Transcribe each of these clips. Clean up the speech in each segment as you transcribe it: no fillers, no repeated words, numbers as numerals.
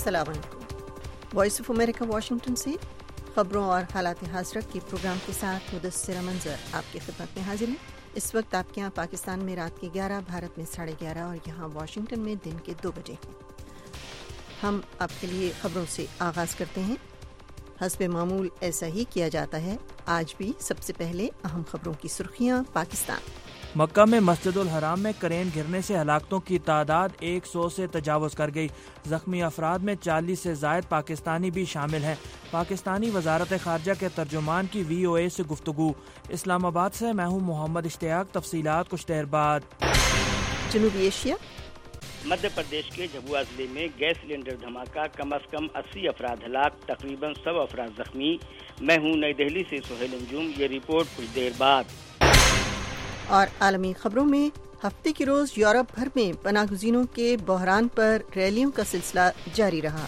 अस्सलाम वालेकुम। Voice of America Washington से खबरों और हालात हाज़िरा के प्रोग्राम के साथ मुदस्सिरा मंजर आपकी खिदमत में हाजिर हैं। इस वक्त आपके यहाँ पाकिस्तान में रात के 11, भारत में 11:30 और यहाँ वाशिंगटन में दिन के 2 बजे हैं। हम आपके लिए खबरों से आगाज़ करते हैं। हस्बे मामूल ऐसा ही किया जाता है। आज भी सबसे पहले अहम खबरों की सुर्खियाँ। पाकिस्तान मक्का में मस्जिदुल हराम में क्रेन गिरने से हलाकतों की तादाद 100 से तजावुज़ कर गई। ज़ख्मी अफराद में 40 से ज़ायद पाकिस्तानी भी शामिल हैं। पाकिस्तानी वजारत ख़ारजा के तर्जुमान की VOA से गुफ्तगू। इस्लामाबाद से मैं हूँ मोहम्मद इश्तियाक। तफसीलात कुछ देर बाद। जनूबी एशिया मध्य प्रदेश के झबुआ जिले में गैस सिलेंडर धमाका, कम अज कम 80 अफराद हलाक, तकरीबन 100 अफराद जख्मी। मैं हूँ नई दिल्ली से सुहेल अंजुम। ये रिपोर्ट कुछ देर बाद। और आलमी खबरों में हफ्ते के रोज यूरोप भर में पनाहगज़ीनों के बहरान पर रैलियों का सिलसिला जारी रहा।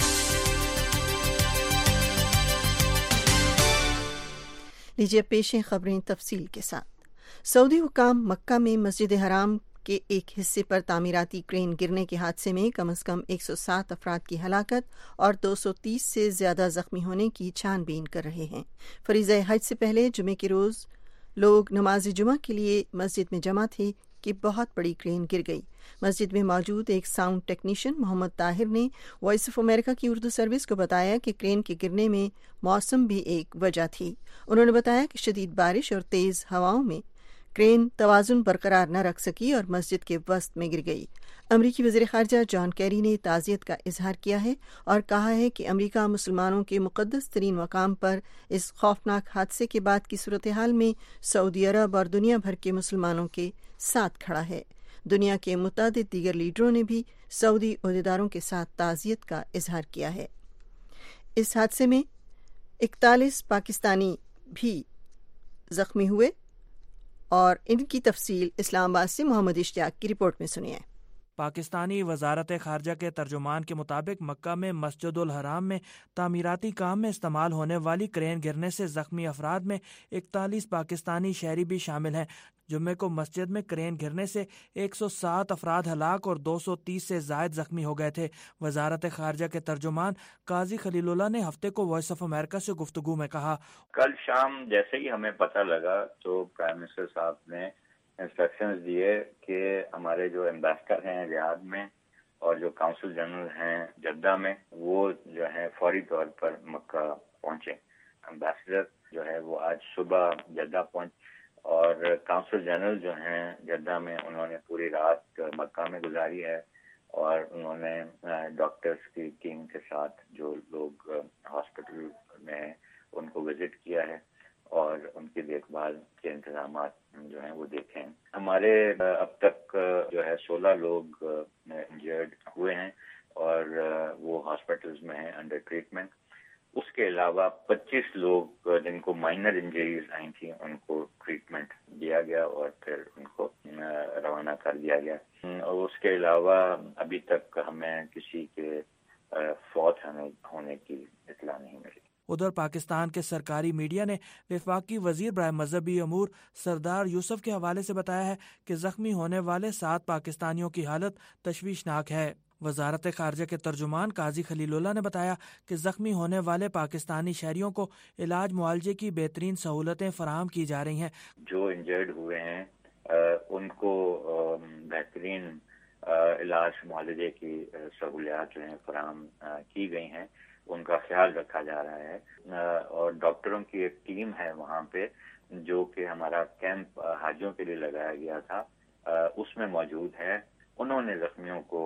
लीजिए पेश हैं खबरें तफसील के साथ। सऊदी हुकाम मक्का में मस्जिद हराम के एक हिस्से पर तामीराती क्रेन गिरने के हादसे में कम से कम 107 अफराद की हलाकत और 230 से ज्यादा जख्मी होने की छानबीन कर रहे हैं। फरीज़ा हज से पहले जुमे के रोज लोग नमाज जुमा के लिए मस्जिद में जमा थे कि बहुत बड़ी क्रेन गिर गई। मस्जिद में मौजूद एक साउंड टेक्नीशियन मोहम्मद ताहिर ने वॉइस ऑफ अमेरिका की उर्दू सर्विस को बताया कि क्रेन के गिरने में मौसम भी एक वजह थी। उन्होंने बताया कि शदीद बारिश और तेज़ हवाओं में क्रेन तवाज़ुन बरकरार न रख सकी और मस्जिद के वसत में गिर गई। अमरीकी वज़ीर ख़ारजा जॉन कैरी ने ताज़ियत का इजहार किया है और कहा है कि अमरीका मुसलमानों के मुक़द्दस तरीन मकाम पर इस खौफनाक हादसे के बाद की सूरत हाल में सऊदी अरब और दुनिया भर के मुसलमानों के साथ खड़ा है। दुनिया के मुतअद्दिद दीगर लीडरों ने भी सऊदी अहदेदारों के साथ ताज़ियत का इजहार किया है। इस हादसे में 41 पाकिस्तानी भी ज़ख्मी हुए और इनकी तफसील इस्लामाबाद से मोहम्मद इश्तियाक की रिपोर्ट में सुनिए। पाकिस्तानी वजारत ख़ारजा के तर्जुमान के मुताबिक मक्का में मस्जिदुल हराम में तामीराती काम में इस्तेमाल होने वाली क्रेन गिरने से ज़ख्मी अफराद में 41 पाकिस्तानी शहरी भी शामिल हैं। जुम्मे को मस्जिद में क्रेन गिरने से 107 अफराद हलाक और 230 से ज़ायद ज़ख्मी हो गए थे। वजारत ख़ारजा के तर्जुमान काजी खलीलुल्लाह ने हफ्ते को वॉइस ऑफ अमेरिका से गुफ्तगू में कहा, कल शाम जैसे ही हमें पता लगा तो प्राइम मिनिस्टर साहब ने इंस्ट्रक्शंस दिए कि हमारे जो एम्बेसडर हैं रियाद में और जो काउंसिल जनरल हैं जद्दा में, वो जो है फौरी तौर पर मक्का पहुंचे। एम्बेसडर जो है वो आज सुबह जद्दा पहुंच और काउंसिल जनरल जो हैं जद्दा में, उन्होंने पूरी रात मक्का में गुजारी है और उन्होंने डॉक्टर्स की टीम के साथ जो लोग हॉस्पिटल में उनको विजिट किया है और उनकी देखभाल के इंतजाम जो हैं वो देखें। हमारे अब तक जो है 16 लोग इंजर्ड हुए हैं और वो हॉस्पिटल्स में हैं अंडर ट्रीटमेंट। उसके अलावा 25 लोग जिनको माइनर इंजरीज आई थी उनको ट्रीटमेंट दिया गया और फिर उनको रवाना कर दिया गया। और उसके अलावा अभी तक हमें किसी के फौत होने की इत्तला नहीं मिली। उधर पाकिस्तान के सरकारी मीडिया ने वफाकी वजीर बराए मजहबी अमूर सरदार यूसुफ के हवाले से बताया है कि जख्मी होने वाले 7 पाकिस्तानियों की हालत तशवीशनाक है। वजारत ख़ारजा के तर्जुमान काजी खलीलुल्लाह ने बताया कि जख्मी होने वाले पाकिस्तानी शहरियों को इलाज मुआलजे की बेहतरीन सहूलतें फराहम की जा रही हैं। जो इंजर्ड हुए हैं उनको बेहतरीन इलाज मुआलजे की सहूलियात जो हैं फराहम की गई हैं, उनका ख्याल रखा जा रहा है और डॉक्टरों की एक टीम है वहाँ पे जो कि हमारा कैंप हाजियों के लिए लगाया गया था उसमें मौजूद है। उन्होंने जख्मियों को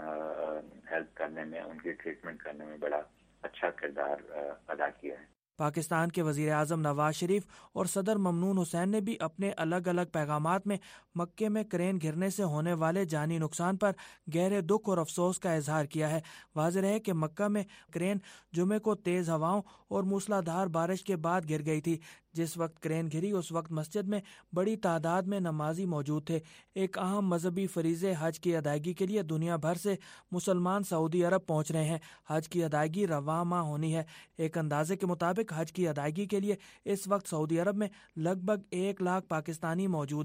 हेल्प करने में, उनकी ट्रीटमेंट करने में बड़ा अच्छा किरदार अदा किया है। पाकिस्तान के वज़ीर आज़म नवाज शरीफ और सदर ममनून हुसैन ने भी अपने अलग अलग पैगामात में मक्के में क्रेन गिरने से होने वाले जानी नुकसान पर गहरे दुख और अफसोस का इजहार किया है। वाज़ेह है कि मक्का में क्रेन जुमे को तेज़ हवाओं और मूसलाधार बारिश के बाद गिर गई थी। जिस वक्त क्रेन गिरी उस वक्त मस्जिद में बड़ी तादाद में नमाजी मौजूद थे। एक अहम मजहबी फरीज़े हज की अदायगी के लिए दुनिया भर से मुसलमान सऊदी अरब पहुँच रहे हैं। हज की अदायगी रवां माह होनी है। एक अंदाजे के मुताबिक हज की अदायगी के लिए इस वक्त सऊदी अरब में लगभग 1 लाख पाकिस्तानी मौजूद हैं।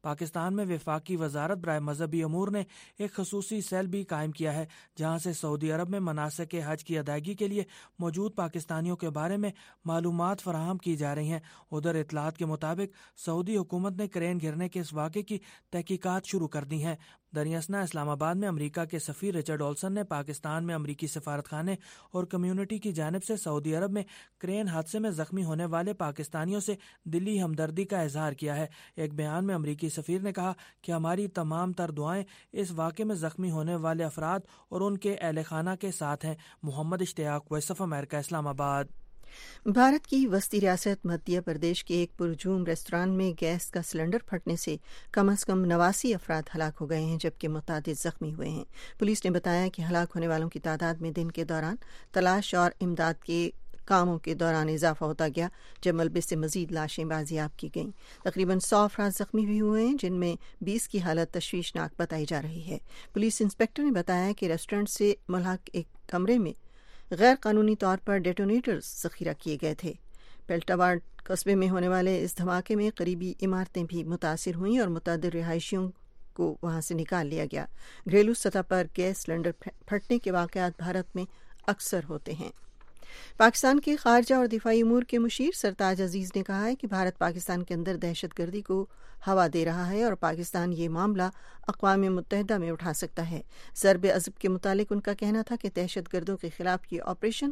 پاکستان میں وفاقی وزارت برائے مذہبی امور نے ایک خصوصی سیل بھی قائم کیا ہے جہاں سے سعودی عرب میں مناسک حج کی ادائیگی کے لیے موجود پاکستانیوں کے بارے میں معلومات فراہم کی جا رہی ہیں۔ ادھر اطلاعات کے مطابق سعودی حکومت نے کرین گرنے کے اس واقعے کی تحقیقات شروع کر دی ہیں۔ دریاسنا اسلام آباد میں امریکہ کے سفیر رچرڈ اولسن نے پاکستان میں امریکی سفارت خانے اور کمیونٹی کی جانب سے سعودی عرب میں کرین حادثے میں زخمی ہونے والے پاکستانیوں سے دلی ہمدردی کا اظہار کیا ہے۔ ایک بیان میں امریکی سفیر نے کہا کہ ہماری تمام تر دعائیں اس واقعے میں زخمی ہونے والے افراد اور ان کے اہل خانہ کے ساتھ ہیں۔ محمد اشتیاق، وائس آف امریکہ، اسلام آباد۔ بھارت کی وسطی ریاست مدھیہ پردیش کے ایک پرہجوم ریستوران میں گیس کا سلنڈر پھٹنے سے کم از کم 89 افراد ہلاک ہو گئے ہیں جبکہ متعدد زخمی ہوئے ہیں۔ پولیس نے بتایا کہ ہلاک ہونے والوں کی تعداد میں دن کے دوران تلاش اور امداد کے کاموں کے دوران اضافہ ہوتا گیا جب ملبے سے مزید لاشیں بازیاب کی گئیں۔ تقریباً 100 افراد زخمی بھی ہوئے ہیں جن میں 20 کی حالت تشویشناک بتائی جا رہی ہے۔ پولیس انسپکٹر نے بتایا کہ ریسٹورنٹ سے ملحق ایک کمرے میں غیر قانونی طور پر ڈیٹونیٹرز ذخیرہ کیے گئے تھے۔ پیلٹاواڑ قصبے میں ہونے والے اس دھماکے میں قریبی عمارتیں بھی متاثر ہوئیں اور متعدد رہائشیوں کو وہاں سے نکال لیا گیا۔ گھریلو سطح پر گیس سلنڈر پھٹنے کے واقعات بھارت میں اکثر ہوتے ہیں۔ پاکستان کے خارجہ اور دفاعی امور کے مشیر سرتاج عزیز نے کہا ہے کہ بھارت پاکستان کے اندر دہشت گردی کو ہوا دے رہا ہے اور پاکستان یہ معاملہ اقوام متحدہ میں اٹھا سکتا ہے۔ ضرب عضب کے متعلق ان کا کہنا تھا کہ دہشت گردوں کے خلاف یہ آپریشن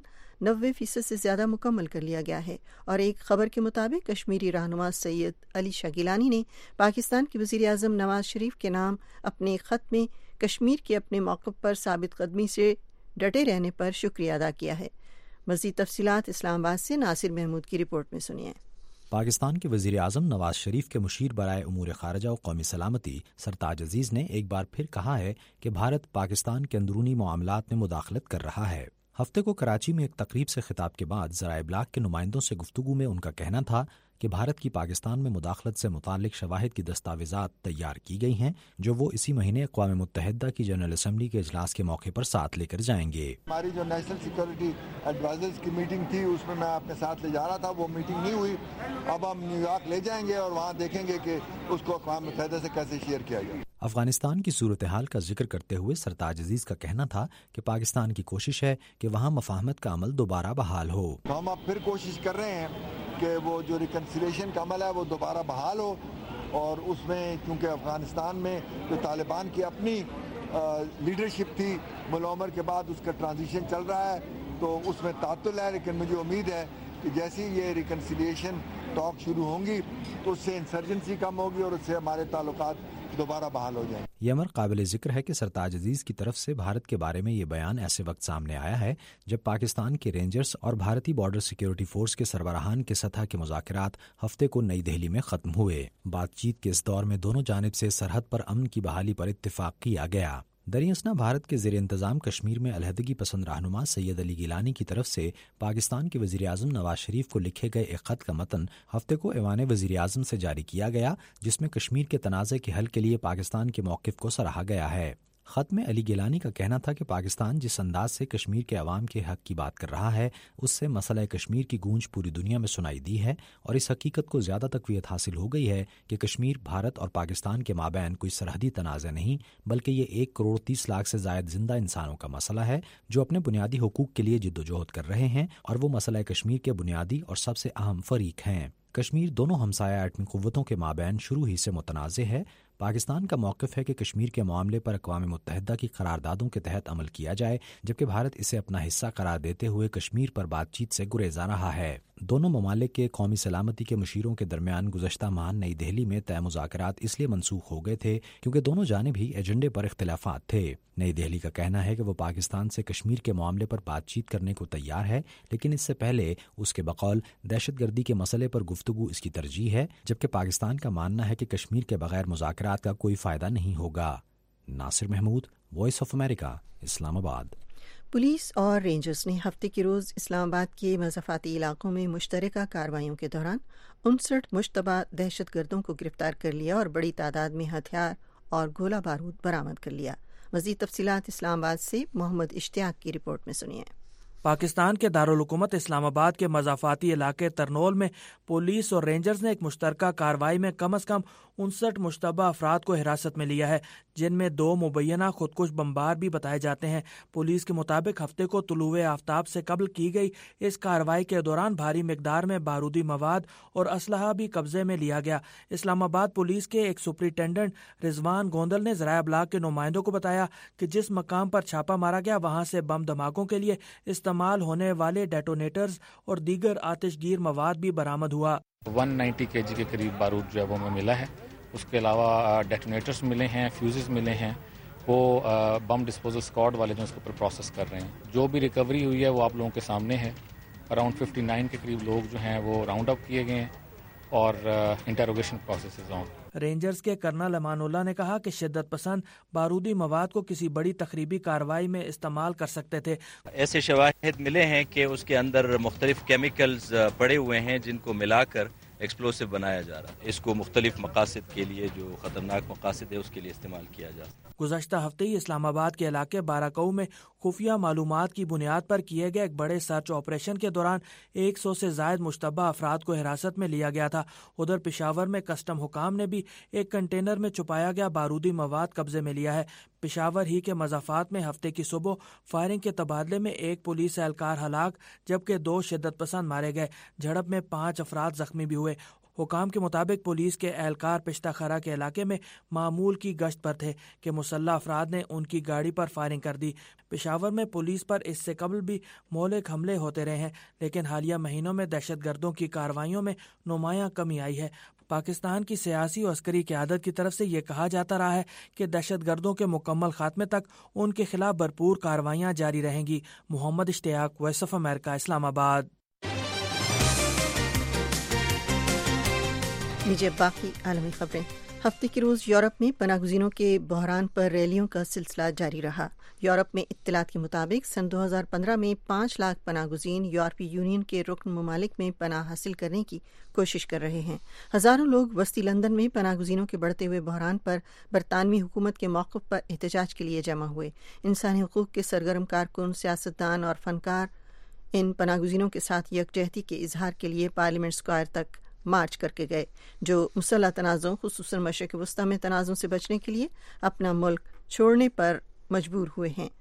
90% سے زیادہ مکمل کر لیا گیا ہے، اور ایک خبر کے مطابق کشمیری رہنما سید علی شاہ گیلانی نے پاکستان کے وزیر اعظم نواز شریف کے نام اپنے خط میں کشمیر کے اپنے موقف پر ثابت قدمی سے ڈٹے رہنے پر شکریہ ادا کیا ہے۔ مزید تفصیلات اسلام آباد سے ناصر محمود کی رپورٹ میں سنیے۔ پاکستان کے وزیر اعظم نواز شریف کے مشیر برائے امور خارجہ و قومی سلامتی سرتاج عزیز نے ایک بار پھر کہا ہے کہ بھارت پاکستان کے اندرونی معاملات میں مداخلت کر رہا ہے۔ ہفتے کو کراچی میں ایک تقریب سے خطاب کے بعد ذرائع ابلاغ کے نمائندوں سے گفتگو میں ان کا کہنا تھا کہ بھارت کی پاکستان میں مداخلت سے متعلق شواہد کی دستاویزات تیار کی گئی ہیں جو وہ اسی مہینے اقوام متحدہ کی جنرل اسمبلی کے اجلاس کے موقع پر ساتھ لے کر جائیں گے۔ ہماری جو نیشنل سیکورٹی ایڈوائزرز کی میٹنگ تھی اس میں اپنے ساتھ لے جا رہا تھا، وہ میٹنگ نہیں ہوئی۔ اب ہم نیو یارک لے جائیں گے اور وہاں دیکھیں گے کہ اس کو اقوام متحدہ سے کیسے شیئر کیا جائے۔ افغانستان کی صورتحال کا ذکر کرتے ہوئے سرتاج عزیز کا کہنا تھا کہ پاکستان کی کوشش ہے کہ وہاں مفاہمت کا عمل دوبارہ بحال ہو۔ ہم اب پھر کوشش کر رہے ہیں کہ وہ جو ریکنسیلیشن کا عمل ہے وہ دوبارہ بحال ہو، اور اس میں کیونکہ افغانستان میں جو طالبان کی اپنی لیڈرشپ تھی، ملا عمر کے بعد اس کا ٹرانزیشن چل رہا ہے تو اس میں تعطل ہے، لیکن مجھے امید ہے کہ جیسی یہ ریکنسیلیشن ٹاک شروع ہوں گی تو اس سے انسرجنسی کم ہوگی اور اس سے ہمارے تعلقات دوبارہ بحال ہو جائیں۔ یہ امر قابل ذکر ہے کہ سرتاج عزیز کی طرف سے بھارت کے بارے میں یہ بیان ایسے وقت سامنے آیا ہے جب پاکستان کے رینجرز اور بھارتی بارڈر سیکیورٹی فورس کے سربراہان کے سطح کے مذاکرات ہفتے کو نئی دہلی میں ختم ہوئے۔ بات چیت کے اس دور میں دونوں جانب سے سرحد پر امن کی بحالی پر اتفاق کیا گیا۔ دریاسنا بھارت کے زیر انتظام کشمیر میں علیحدگی پسند رہنما سید علی گیلانی کی طرف سے پاکستان کے وزیر اعظم نواز شریف کو لکھے گئے ایک خط کا متن ہفتے کو ایوان وزیر اعظم سے جاری کیا گیا جس میں کشمیر کے تنازع کے حل کے لیے پاکستان کے موقف کو سراہا گیا ہے۔ خط میں علی گیلانی کا کہنا تھا کہ پاکستان جس انداز سے کشمیر کے عوام کے حق کی بات کر رہا ہے اس سے مسئلہ کشمیر کی گونج پوری دنیا میں سنائی دی ہے، اور اس حقیقت کو زیادہ تقویت حاصل ہو گئی ہے کہ کشمیر بھارت اور پاکستان کے مابین کوئی سرحدی تنازع نہیں بلکہ یہ 1,30,00,000 سے زائد زندہ انسانوں کا مسئلہ ہے جو اپنے بنیادی حقوق کے لیے جدوجہد کر رہے ہیں، اور وہ مسئلہ کشمیر کے بنیادی اور سب سے اہم فریق ہیں۔ کشمیر دونوں ہمسایہ ایٹمی قوتوں کے مابین شروع ہی سے متنازع ہے۔ پاکستان کا موقف ہے کہ کشمیر کے معاملے پر اقوام متحدہ کی قراردادوں کے تحت عمل کیا جائے، جبکہ بھارت اسے اپنا حصہ قرار دیتے ہوئے کشمیر پر بات چیت سے گریزا رہا ہے۔ دونوں ممالک کے قومی سلامتی کے مشیروں کے درمیان گزشتہ ماہ نئی دہلی میں طے مذاکرات اس لیے منسوخ ہو گئے تھے کیونکہ دونوں جانب ہی ایجنڈے پر اختلافات تھے۔ نئی دہلی کا کہنا ہے کہ وہ پاکستان سے کشمیر کے معاملے پر بات چیت کرنے کو تیار ہے، لیکن اس سے پہلے اس کے بقول دہشت گردی کے مسئلے پر گفتگو اس کی ترجیح ہے، جبکہ پاکستان کا ماننا ہے کہ کشمیر کے بغیر مذاکرات کا کوئی فائدہ نہیں ہوگا۔ Nasir Mahmood, voice of America, Islamabad. Police اور رینجرز نے ہفتے کے روز اسلام آباد کے مضافاتی علاقوں میں مشترکہ کارروائیوں کے دوران 59 مشتبہ دہشت گردوں کو گرفتار کر لیا اور بڑی تعداد میں ہتھیار اور گولہ بارود برآمد کر لیا۔ مزید تفصیلات اسلام آباد سے محمد اشتیاق کی رپورٹ میں سنیے۔ پاکستان کے دارالحکومت اسلام آباد کے مضافاتی علاقے ترنول میں پولیس اور رینجرز نے ایک مشترکہ کارروائی میں کم از کم 59 مشتبہ افراد کو حراست میں لیا ہے، جن میں 2 مبینہ خودکش بمبار بھی بتائے جاتے ہیں۔ پولیس کے مطابق ہفتے کو طلوع آفتاب سے قبل کی گئی اس کارروائی کے دوران بھاری مقدار میں بارودی مواد اور اسلحہ بھی قبضے میں لیا گیا۔ اسلام آباد پولیس کے ایک سپرنٹینڈنٹ رضوان گوندل نے ذرائع ابلاغ کے نمائندوں کو بتایا کہ جس مقام پر چھاپہ مارا گیا وہاں سے بم دھماکوں کے لیے استعمال ہونے والے ڈیٹونیٹرز اور دیگر آتش گیر مواد بھی برآمد ہوا۔ 190 kg کے قریب بارود جو ہے وہ ہمیں ملا ہے۔ اس کے علاوہ ڈیٹونیٹرز ملے ہیں، فیوزز ملے ہیں، وہ بم ڈسپوزل اسکواڈ والے جو اس کے اوپر پروسیس کر رہے ہیں۔ جو بھی ریکوری ہوئی ہے وہ آپ لوگوں کے سامنے ہے۔ اراؤنڈ 59 کے قریب لوگ جو ہیں وہ راؤنڈ اپ کیے گئے ہیں اور انٹروگیشن پروسیسز آن۔ رینجرز کے کرنل امان اللہ نے کہا کہ شدت پسند بارودی مواد کو کسی بڑی تخریبی کارروائی میں استعمال کر سکتے تھے۔ ایسے شواہد ملے ہیں کہ اس کے اندر مختلف کیمیکلز پڑے ہوئے ہیں جن کو ملا کر ایکسپلوسیو بنایا جا رہا ہے۔ اس کو مختلف مقاصد کے لیے، جو خطرناک مقاصد ہے، اس کے لیے استعمال کیا جا سکتا ہے۔ گزشتہ ہفتے ہی اسلام آباد کے علاقے باراکو میں خفیہ معلومات کی بنیاد پر کیے گئے ایک بڑے سرچ آپریشن کے دوران 100 سے زائد مشتبہ افراد کو حراست میں لیا گیا تھا۔ ادھر پشاور میں کسٹم حکام نے بھی ایک کنٹینر میں چھپایا گیا بارودی مواد قبضے میں لیا ہے۔ پشاور ہی کے مضافات میں ہفتے کی صبح فائرنگ کے تبادلے میں ایک پولیس اہلکار ہلاک جبکہ 2 شدت پسند مارے گئے۔ جھڑپ میں 5 افراد زخمی بھی ہوئے۔ حکام کے مطابق پولیس کے اہلکار پشتہ خرہ کے علاقے میں معمول کی گشت پر تھے کہ مسلح افراد نے ان کی گاڑی پر فائرنگ کر دی۔ پشاور میں پولیس پر اس سے قبل بھی مہلک حملے ہوتے رہے ہیں، لیکن حالیہ مہینوں میں دہشت گردوں کی کارروائیوں میں نمایاں کمی آئی ہے۔ پاکستان کی سیاسی اور عسکری قیادت کی طرف سے یہ کہا جاتا رہا ہے کہ دہشت گردوں کے مکمل خاتمے تک ان کے خلاف بھرپور کارروائیاں جاری رہیں گی۔ محمد اشتیاق، وائس آف امریکہ، اسلام آباد۔ لیجیے باقی عالمی خبریں۔ ہفتے کے روز یورپ میں پناہ گزینوں کے بحران پر ریلیوں کا سلسلہ جاری رہا۔ یورپ میں اطلاعات کے مطابق سن 2015 میں 5 لاکھ پناہ گزین یورپی یونین کے رکن ممالک میں پناہ حاصل کرنے کی کوشش کر رہے ہیں۔ ہزاروں لوگ وسطی لندن میں پناہ گزینوں کے بڑھتے ہوئے بحران پر برطانوی حکومت کے موقف پر احتجاج کے لیے جمع ہوئے۔ انسانی حقوق کے سرگرم کارکن، سیاستدان اور فنکار ان پناہ گزینوں کے ساتھ یکجہتی کے اظہار کے لیے پارلیمنٹ اسکوائر تک مارچ کر کے گئے، جو مسلح تنازعوں خصوصاً مشرق وسطی میں تنازعوں سے بچنے کے لیے اپنا ملک چھوڑنے پر مجبور ہوئے ہیں۔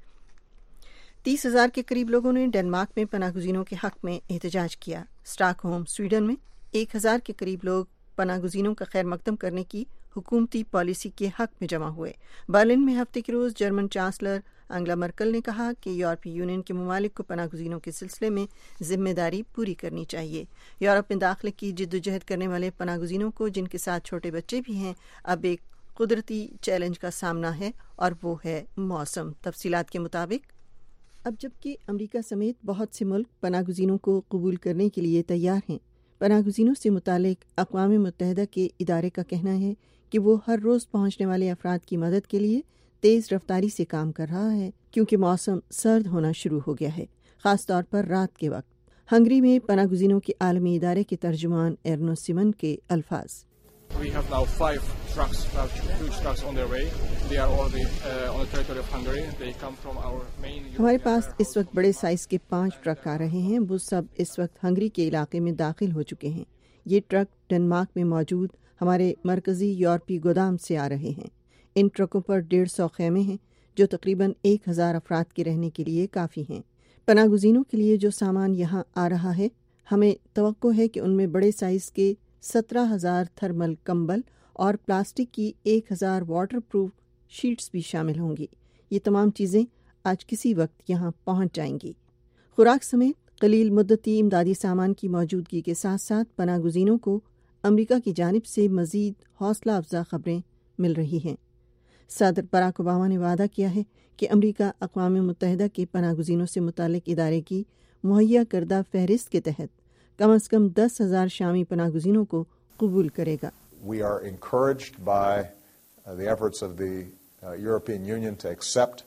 30,000 کے قریب لوگوں نے ڈنمارک میں پناہ گزینوں کے حق میں احتجاج کیا۔ اسٹاک ہوم، سویڈن میں 1,000 کے قریب لوگ پناہ گزینوں کا خیر مقدم کرنے کی حکومتی پالیسی کے حق میں جمع ہوئے۔ برلن میں ہفتے کے روز جرمن چانسلر انگلا مرکل نے کہا کہ یورپی یونین کے ممالک کو پناہ گزینوں کے سلسلے میں ذمہ داری پوری کرنی چاہیے۔ یورپ میں داخلے کی جدوجہد کرنے والے پناہ گزینوں کو، جن کے ساتھ چھوٹے بچے بھی ہیں، اب ایک قدرتی چیلنج کا سامنا ہے اور وہ ہے موسم۔ تفصیلات کے مطابق اب جبکہ امریکہ سمیت بہت سے ملک پناہ گزینوں کو قبول کرنے کے لیے تیار ہیں، پناہ گزینوں سے متعلق اقوام متحدہ کے ادارے کا کہنا ہے کہ وہ ہر روز پہنچنے والے افراد کی مدد کے لیے تیز رفتاری سے کام کر رہا ہے، کیونکہ موسم سرد ہونا شروع ہو گیا ہے، خاص طور پر رات کے وقت۔ ہنگری میں پناہ گزینوں کے عالمی ادارے کے ترجمان ایرنو سیمن کے الفاظ: We have now 5 trucks, huge trucks on their way. They are already on the territory of Hungary. They come from our main. ہمارے پاس اس وقت بڑے سائز کے 5 ٹرک آ رہے ہیں، وہ سب اس وقت ہنگری کے علاقے میں داخل ہو چکے ہیں۔ یہ ٹرک ڈنمارک میں موجود ہمارے مرکزی یورپی گودام سے آ رہے ہیں۔ ان ٹرکوں پر 150 خیمے ہیں جو تقریباً 1,000 افراد کے رہنے کے لیے کافی ہیں۔ پناہ گزینوں کے لیے جو سامان یہاں آ رہا ہے، ہمیں توقع ہے کہ ان میں بڑے سائز کے 17,000 تھرمل کمبل اور پلاسٹک کی 1,000 واٹر پروف شیٹس بھی شامل ہوں گی۔ یہ تمام چیزیں آج کسی وقت یہاں پہنچ جائیں گی۔ خوراک سمیت قلیل مدتی امدادی سامان کی موجودگی کے ساتھ ساتھ پناہ گزینوں کو امریکہ کی جانب سے مزید حوصلہ افزا خبریں مل رہی ہیں۔ صدر باراک اوباما نے وعدہ کیا ہے کہ امریکہ اقوام متحدہ کے پناہ گزینوں سے متعلق ادارے کی مہیا کردہ فہرست کے تحت کم از کم 10,000 شامی پناہ گزینوں کو قبول کرے گا۔ We are encouraged by the efforts of the European Union to accept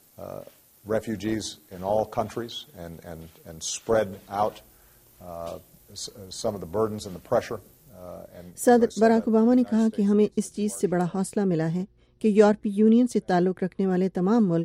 refugees in all countries and spread out some of the burdens and the pressure. صدر باراک اوباما نے کہا کہ ہمیں اس چیز سے بڑا حوصلہ ملا ہے کہ یورپی یونین سے تعلق رکھنے والے تمام ملک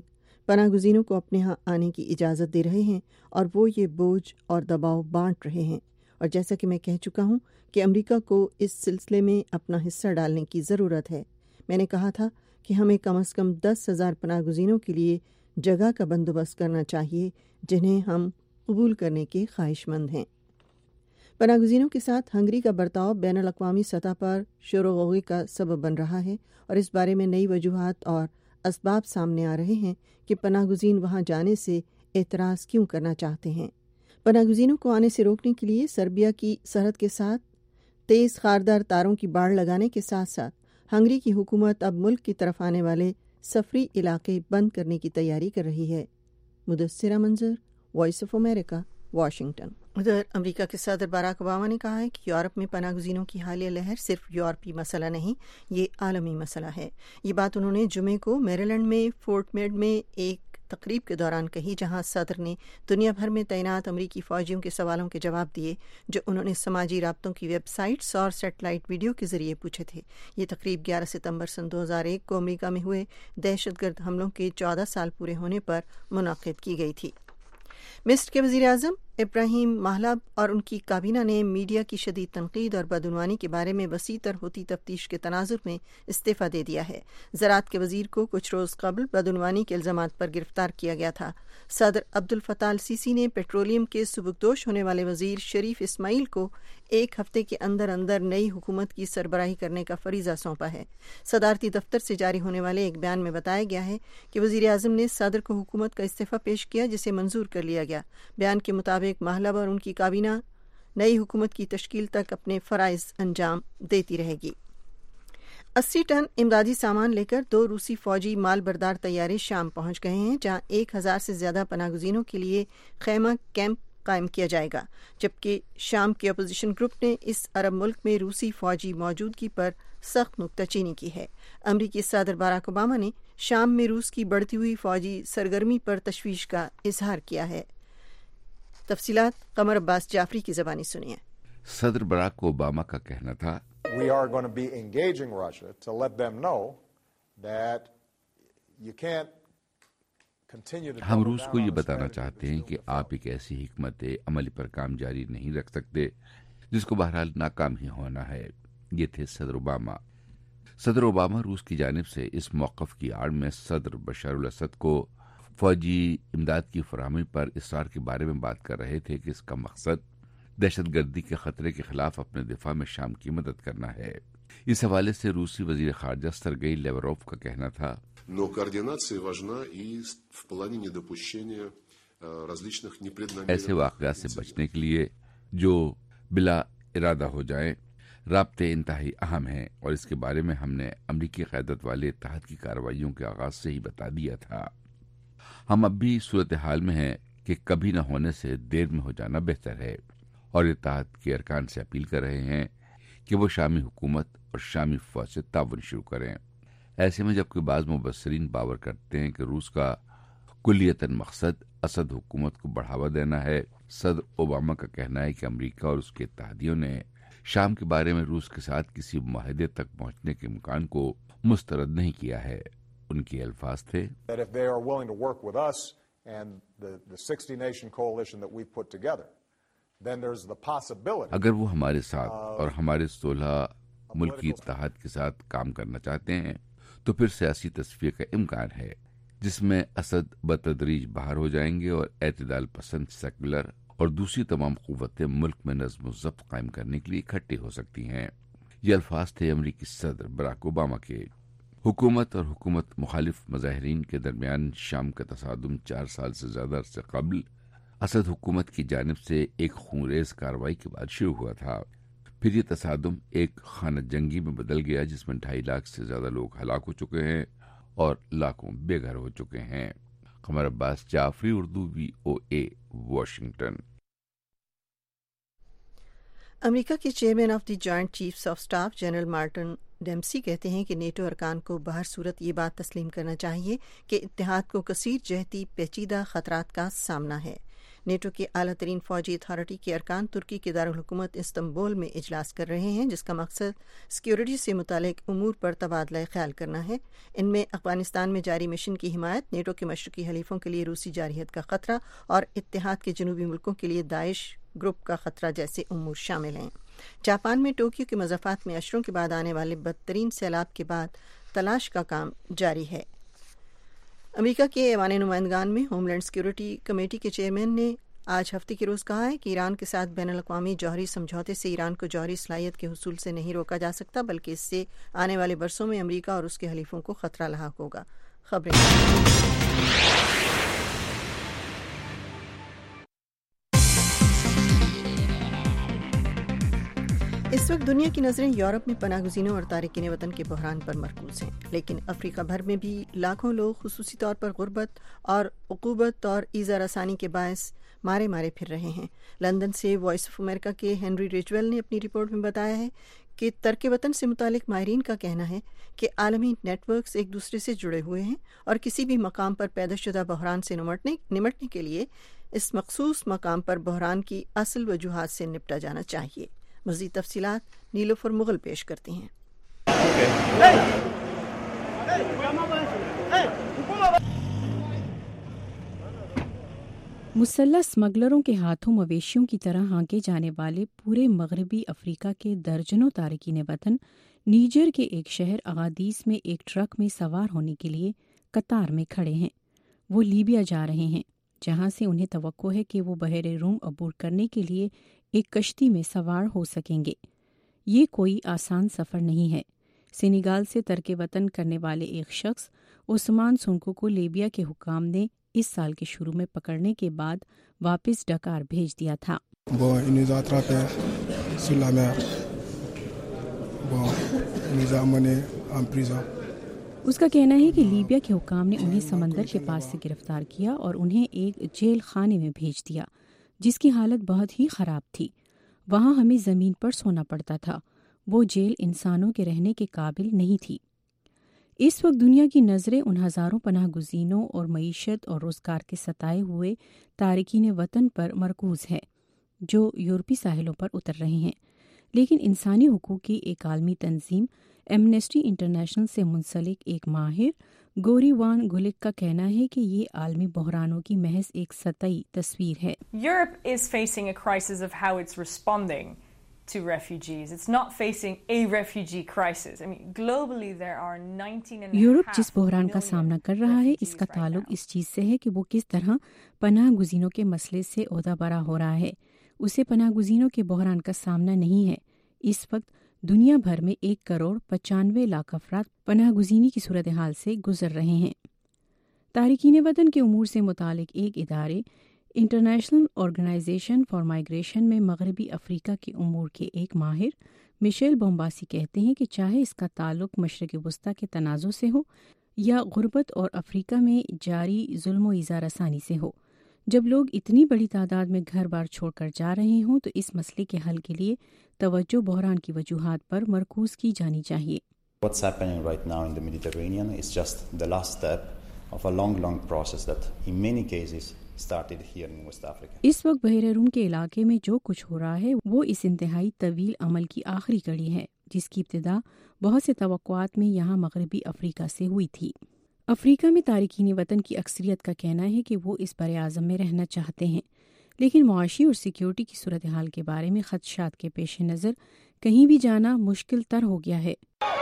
پناہ گزینوں کو اپنے ہاں آنے کی اجازت دے رہے ہیں اور وہ یہ بوجھ اور دباؤ بانٹ رہے ہیں، اور جیسا کہ میں کہہ چکا ہوں کہ امریکہ کو اس سلسلے میں اپنا حصہ ڈالنے کی ضرورت ہے۔ میں نے کہا تھا کہ ہمیں کم از کم 10,000 پناہ گزینوں کے لیے جگہ کا بندوبست کرنا چاہیے جنہیں ہم قبول کرنے کے خواہش مند ہیں۔ پناہ گزینوں کے ساتھ ہنگری کا برتاؤ بین الاقوامی سطح پر شور و غوغے کا سبب بن رہا ہے، اور اس بارے میں نئی وجوہات اور اسباب سامنے آ رہے ہیں کہ پناہ گزین وہاں جانے سے اعتراض کیوں کرنا چاہتے ہیں۔ پناہ گزینوں کو آنے سے روکنے کے لیے سربیا کی سرحد کے ساتھ تیز خاردار تاروں کی باڑ لگانے کے ساتھ ساتھ ہنگری کی حکومت اب ملک کی طرف آنے والے سفری علاقے بند کرنے کی تیاری کر رہی ہے۔ مدثرہ منظر، وائس آف امریکہ، واشنگٹن۔ ادھر امریکہ کے صدر باراک اوباما نے کہا ہے کہ یورپ میں پناہ گزینوں کی حالیہ لہر صرف یورپی مسئلہ نہیں، یہ عالمی مسئلہ ہے۔ یہ بات انہوں نے جمعے کو میریلینڈ میں فورٹ میڈ میں ایک تقریب کے دوران کہی، جہاں صدر نے دنیا بھر میں تعینات امریکی فوجیوں کے سوالوں کے جواب دیے جو انہوں نے سماجی رابطوں کی ویب سائٹس اور سیٹلائٹ ویڈیو کے ذریعے پوچھے تھے۔ یہ تقریب 11 ستمبر سن 2001 کو امریکہ میں ہوئے دہشت گرد حملوں کے 14 سال پورے ہونے پر منعقد کی گئی تھی۔ مصر کے وزیر اعظم ابراہیم محلب اور ان کی کابینہ نے میڈیا کی شدید تنقید اور بدعنوانی کے بارے میں وسیع تر ہوتی تفتیش کے تناظر میں استعفیٰ دے دیا ہے۔ زراعت کے وزیر کو کچھ روز قبل بدعنوانی کے الزامات پر گرفتار کیا گیا تھا۔ صدر عبد الفتاح السیسی نے پیٹرولیم کے سبکدوش ہونے والے وزیر شریف اسماعیل کو ایک ہفتے کے اندر اندر نئی حکومت کی سربراہی کرنے کا فریضہ سونپا ہے۔ صدارتی دفتر سے جاری ہونے والے ایک بیان میں بتایا گیا ہے کہ وزیر اعظم نے صدر کو حکومت کا استعفیٰ پیش کیا، جسے منظور کر لیا گیا۔ بیان کے مطابق محلب اور ان کی کابینہ نئی حکومت کی تشکیل تک اپنے فرائض انجام دیتی رہے گی۔ 80 ٹن امدادی سامان لے کر 2 روسی فوجی مال بردار طیارے شام پہنچ گئے ہیں، جہاں 1000 سے زیادہ پناہ گزینوں کے لیے خیمہ کیمپ قائم کیا جائے گا، جبکہ شام کے اپوزیشن گروپ نے اس عرب ملک میں روسی فوجی موجودگی پر سخت نکتہ چینی کی ہے۔ امریکی صدر باراک اوباما نے شام میں روس کی بڑھتی ہوئی فوجی سرگرمی پر تشویش کا اظہار کیا ہے۔ تفصیلات قمر عباس جعفری کی زبانی سنیے۔ صدر باراک اوباما کا کہنا تھا، We are going to be engaging Russia to let them know that you can't continue to. ہم روس کو یہ بتانا چاہتے ہیں کہ آپ ایک ایسی حکمت عملی پر کام جاری نہیں رکھ سکتے جس کو بہرحال ناکام ہی ہونا ہے۔ یہ تھے صدر اوباما۔ صدر اوباما روس کی جانب سے اس موقف کی آڑ میں صدر بشار الاسد کو فوجی امداد کی فراہمی پر اصرار کے بارے میں بات کر رہے تھے کہ اس کا مقصد دہشت گردی کے خطرے کے خلاف اپنے دفاع میں شام کی مدد کرنا ہے۔ اس حوالے سے روسی وزیر خارجہ سرگئی لیوروف کا کہنا تھا، ایسے واقعات سے بچنے کے لیے جو بلا ارادہ ہو جائیں، رابطے انتہائی اہم ہیں، اور اس کے بارے میں ہم نے امریکی قیادت والے اتحاد کی کارروائیوں کے آغاز سے ہی بتا دیا تھا۔ ہم اب بھی صورتحال میں ہیں کہ کبھی نہ ہونے سے دیر میں ہو جانا بہتر ہے، اور اتحاد کے ارکان سے اپیل کر رہے ہیں کہ وہ شامی حکومت اور شامی فوج سے تعاون شروع کریں۔ ایسے میں جبکہ بعض مبصرین باور کرتے ہیں کہ روس کا کلیتاً مقصد اسد حکومت کو بڑھاوا دینا ہے، صدر اوباما کا کہنا ہے کہ امریکہ اور اس کے اتحادیوں نے شام کے بارے میں روس کے ساتھ کسی معاہدے تک پہنچنے کے امکان کو مسترد نہیں کیا ہے۔ ان کے الفاظ تھے، اگر وہ ہمارے ساتھ اور ہمارے 16 ملکی اتحاد کے ساتھ کام کرنا چاہتے ہیں تو پھر سیاسی تصفیہ کا امکان ہے، جس میں اسد بتدریج باہر ہو جائیں گے اور اعتدال پسند سیکولر اور دوسری تمام قوتیں ملک میں نظم و ضبط قائم کرنے کے لیے اکٹھی ہو سکتی ہیں۔ یہ الفاظ تھے امریکی صدر باراک اوباما کے۔ حکومت اور حکومت مخالف مظاہرین کے درمیان شام کا تصادم 4 سال سے زیادہ عرصے قبل اسد حکومت کی جانب سے ایک خونریز کارروائی کے بعد شروع ہوا تھا۔ پھر یہ تصادم ایک خانہ جنگی میں بدل گیا جس میں 2.5 لاکھ سے زیادہ لوگ ہلاک ہو چکے ہیں اور لاکھوں بے گھر ہو چکے ہیں۔ Qamar Abbas Jafri, Urdu VOA، Washington. امریکہ کے chairman of the joint chiefs of staff general Martin Dempsey کہتے ہیں کہ نیٹو ارکان کو بہر صورت یہ بات تسلیم کرنا چاہیے کہ اتحاد کو کثیر جہتی پیچیدہ خطرات کا سامنا ہے۔ نیٹو کی اعلیٰ ترین فوجی اتھارٹی کے ارکان ترکی کے دارالحکومت استنبول میں اجلاس کر رہے ہیں، جس کا مقصد سیکیورٹی سے متعلق امور پر تبادلہ خیال کرنا ہے۔ ان میں افغانستان میں جاری مشن کی حمایت، نیٹو کے مشرقی حلیفوں کے لیے روسی جارحیت کا خطرہ اور اتحاد کے جنوبی ملکوں کے لیے داعش گروپ کا خطرہ جیسے امور شامل ہیں۔ جاپان میں ٹوکیو کے مضافات میں اشروں کے بعد آنے والے بدترین سیلاب کے بعد تلاش کا کام جاری ہے۔ امریکہ کے ایوان نمائندگان میں ہوم لینڈ سیکیورٹی کمیٹی کے چیئرمین نے آج ہفتے کے روز کہا ہے کہ ایران کے ساتھ بین الاقوامی جوہری سمجھوتے سے ایران کو جوہری صلاحیت کے حصول سے نہیں روکا جا سکتا، بلکہ اس سے آنے والے برسوں میں امریکہ اور اس کے حلیفوں کو خطرہ لاحق ہوگا۔ خبریں اس وقت دنیا کی نظریں یورپ میں پناہ گزینوں اور تارکین وطن کے بحران پر مرکوز ہیں، لیکن افریقہ بھر میں بھی لاکھوں لوگ خصوصی طور پر غربت اور عقوبت اور ایذا رسانی کے باعث مارے پھر رہے ہیں۔ لندن سے وائس آف امریکہ کے ہنری ریجویل نے اپنی رپورٹ میں بتایا ہے کہ ترک وطن سے متعلق ماہرین کا کہنا ہے کہ عالمی نیٹ ورکس ایک دوسرے سے جڑے ہوئے ہیں اور کسی بھی مقام پر پیدا شدہ بحران سے نمٹنے کے لیے اس مخصوص مقام پر بحران کی اصل وجوہات سے نپٹا جانا چاہیے۔ مزید تفصیلات نیلوفر مغل پیش کرتی ہیں۔ مسلح اسمگلروں کے ہاتھوں مویشیوں کی طرح ہانکے جانے والے پورے مغربی افریقہ کے درجنوں تارکین وطن نیجر کے ایک شہر اغادیس میں ایک ٹرک میں سوار ہونے کے لیے قطار میں کھڑے ہیں۔ وہ لیبیا جا رہے ہیں، جہاں سے انہیں توقع ہے کہ وہ بحر روم عبور کرنے کے لیے ایک کشتی میں سوار ہو سکیں گے۔ یہ کوئی آسان سفر نہیں ہے۔ سینیگال سے ترک وطن کرنے والے ایک شخص عثمان سنکو کو لیبیا کے حکام نے اس سال کے شروع میں پکڑنے کے بعد واپس ڈکار بھیج دیا تھا۔ اس کا کہنا ہے کہ لیبیا کے حکام نے انہیں سمندر کے پاس سے گرفتار کیا اور انہیں ایک جیل خانے میں بھیج دیا، جس کی حالت بہت ہی خراب تھی۔ وہاں ہمیں زمین پر سونا پڑتا تھا۔ وہ جیل انسانوں کے رہنے کے قابل نہیں تھی۔ اس وقت دنیا کی نظریں ان ہزاروں پناہ گزینوں اور معیشت اور روزگار کے ستائے ہوئے تارکین وطن پر مرکوز ہے جو یورپی ساحلوں پر اتر رہے ہیں، لیکن انسانی حقوق کی ایک عالمی تنظیم ایمنسٹی انٹرنیشنل سے منسلک ایک ماہر گوری وان گولک کا کہنا ہے کہ یہ عالمی بحرانوں کی محض ایک سطحی تصویر ہے۔ Europe is facing a crisis of how it's responding to refugees. It's not facing a refugee crisis. I mean, globally there are 19.5 یورپ جس بحران کا سامنا کر رہا ہے اس کا تعلق اس چیز سے ہے کہ وہ کس طرح پناہ گزینوں کے مسئلے سے عہدہ برا ہو رہا ہے۔ اسے پناہ گزینوں کے بحران کا سامنا نہیں ہے۔ اس وقت دنیا بھر میں 1.95 کروڑ افراد پناہ گزینی کی صورتحال سے گزر رہے ہیں۔ تارکین وطن کے امور سے متعلق ایک ادارے انٹرنیشنل آرگنائزیشن فار مائیگریشن میں مغربی افریقہ کے امور کے ایک ماہر مشیل بومباسی کہتے ہیں کہ چاہے اس کا تعلق مشرق وسطی کے تنازع سے ہو یا غربت اور افریقہ میں جاری ظلم و ایذا رسانی سے ہو، جب لوگ اتنی بڑی تعداد میں گھر بار چھوڑ کر جا رہے ہوں تو اس مسئلے کے حل کے لیے توجہ بحران کی وجوہات پر مرکوز کی جانی چاہیے۔ What's happening right now in the Mediterranean is just the last step of a long process that in many cases started here in West Africa. اس وقت بحر روم کے علاقے میں جو کچھ ہو رہا ہے وہ اس انتہائی طویل عمل کی آخری کڑی ہے جس کی ابتدا بہت سے توقعات میں یہاں مغربی افریقہ سے ہوئی تھی۔ افریقہ میں تارکین وطن کی اکثریت کا کہنا ہے کہ وہ اس براعظم میں رہنا چاہتے ہیں، لیکن معاشی اور سیکیورٹی کی صورتحال کے بارے میں خدشات کے پیش نظر کہیں بھی جانا مشکل تر ہو گیا ہے۔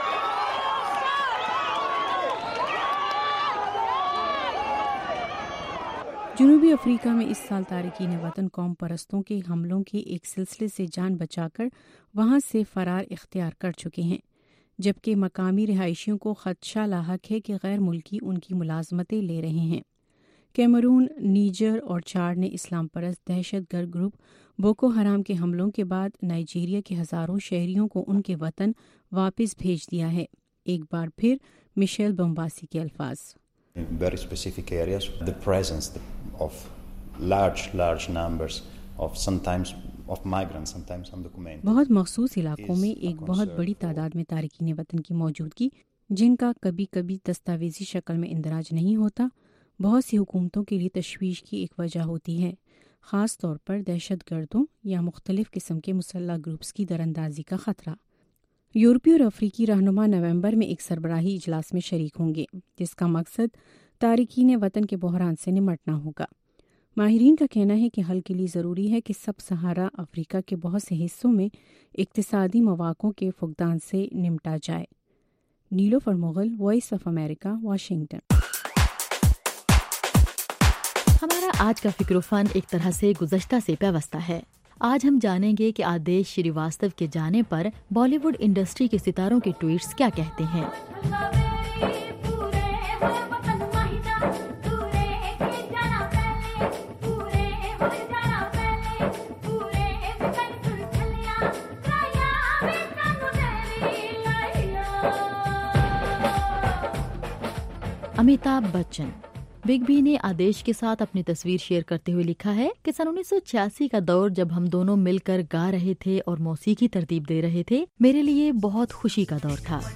جنوبی افریقہ میں اس سال تارکین وطن قوم پرستوں کے حملوں کے ایک سلسلے سے جان بچا کر وہاں سے فرار اختیار کر چکے ہیں، جبکہ مقامی رہائشیوں کو خدشہ لاحق ہے کہ غیر ملکی ان کی ملازمتیں لے رہے ہیں۔ کیمرون، نیجر اور چاڈ نے اسلام پرست دہشت گرد گروپ بوکو حرام کے حملوں کے بعد نائجیریا کے ہزاروں شہریوں کو ان کے وطن واپس بھیج دیا ہے۔ ایک بار پھر مشیل بومباسی کے الفاظ۔ In very specific areas, the presence of large numbers of sometimes of migrants, sometimes undocumented. بہت مخصوص علاقوں میں ایک بہت بڑی تعداد میں تارکین وطن کی موجودگی، جن کا کبھی کبھی دستاویزی شکل میں اندراج نہیں ہوتا، بہت سی حکومتوں کے لیے تشویش کی ایک وجہ ہوتی ہے، خاص طور پر دہشت گردوں یا مختلف قسم کے مسلح گروپس کی دراندازی کا خطرہ۔ یورپی اور افریقی رہنما نومبر میں ایک سربراہی اجلاس میں شریک ہوں گے جس کا مقصد تارکین وطن کے بحران سے نمٹنا ہوگا۔ ماہرین کا کہنا ہے کہ حل کے لیے ضروری ہے کہ سب سہارا افریقہ کے بہت سے حصوں میں اقتصادی مواقعوں کے فقدان سے نمٹا جائے۔ Nilofar Mughal, voice of America, Washington. ہمارا آج کا فکر و فن ایک طرح سے گزشتہ سے پیوستہ ہے۔ آج ہم جانیں گے کہ آدیش شریواستو کے جانے پر بالی ووڈ انڈسٹری کے ستاروں کے ٹویٹس کیا کہتے ہیں۔ امیتابھ بچن۔ بگ بی نے آدیش کے ساتھ اپنی تصویر شیئر کرتے ہوئے لکھا ہے کہ سن 1986 کا دور جب ہم دونوں مل کر گا رہے تھے اور موسیقی ترتیب دے رہے تھے، میرے لیے بہت خوشی کا دور تھا۔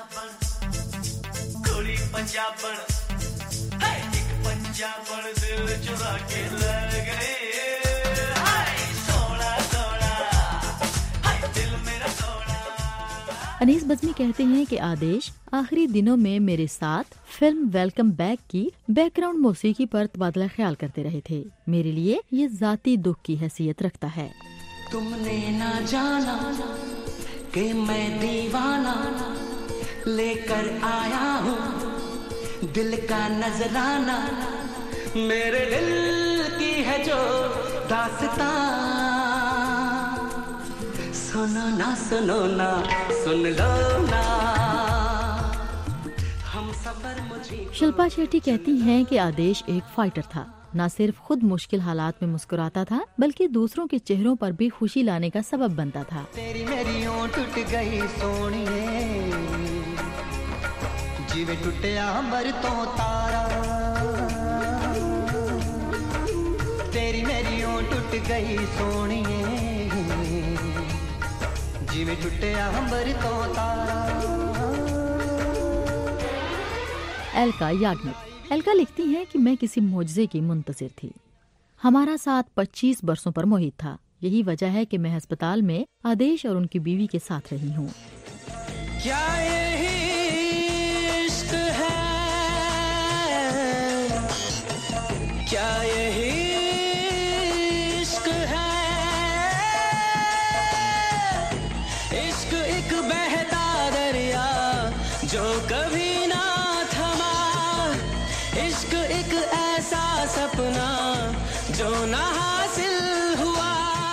انیس بزمی کہتے ہیں کہ آدیش آخری دنوں میں میرے ساتھ فلم ویلکم بیک کی بیک گراؤنڈ موسیقی پر تبادلہ خیال کرتے رہے تھے۔ میرے لیے یہ ذاتی دکھ کی حیثیت رکھتا ہے۔ تم نے نہ جانا کہ میں دیوانہ لے کر آیا ہوں دل کا نذرانہ، میرے دل کی ہے جو داستان، سنو نا سنو نا سن لو نا ہم سفر مجھے۔ شلپا شیٹی کہتی ہیں کہ آدیش ایک فائٹر تھا، نہ صرف خود مشکل حالات میں مسکراتا تھا بلکہ دوسروں کے چہروں پر بھی خوشی لانے کا سبب بنتا تھا۔ تیری میری اون ٹوٹ گئی سونیے جیوے ٹوٹیا امبر تو تارا، تیری میری اون ٹوٹ گئی سونیے جیوے ٹوٹیا امبر تو تارا۔ ایلکا یاگنک۔ ایلکا لکھتی ہیں کہ میں کسی معجزے کی منتظر تھی۔ ہمارا ساتھ 25 برسوں پر محیط تھا، یہی وجہ ہے کہ میں ہسپتال میں آدیش اور ان کی بیوی کے ساتھ رہی ہوں۔ کیا یہی عشق ہے، کیا یہی عشق ہے، عشق ایک بہتا دریا جو کبھی نہ تھما، عشق ایک ایسا سپنا جو نہ حاصل ہوا۔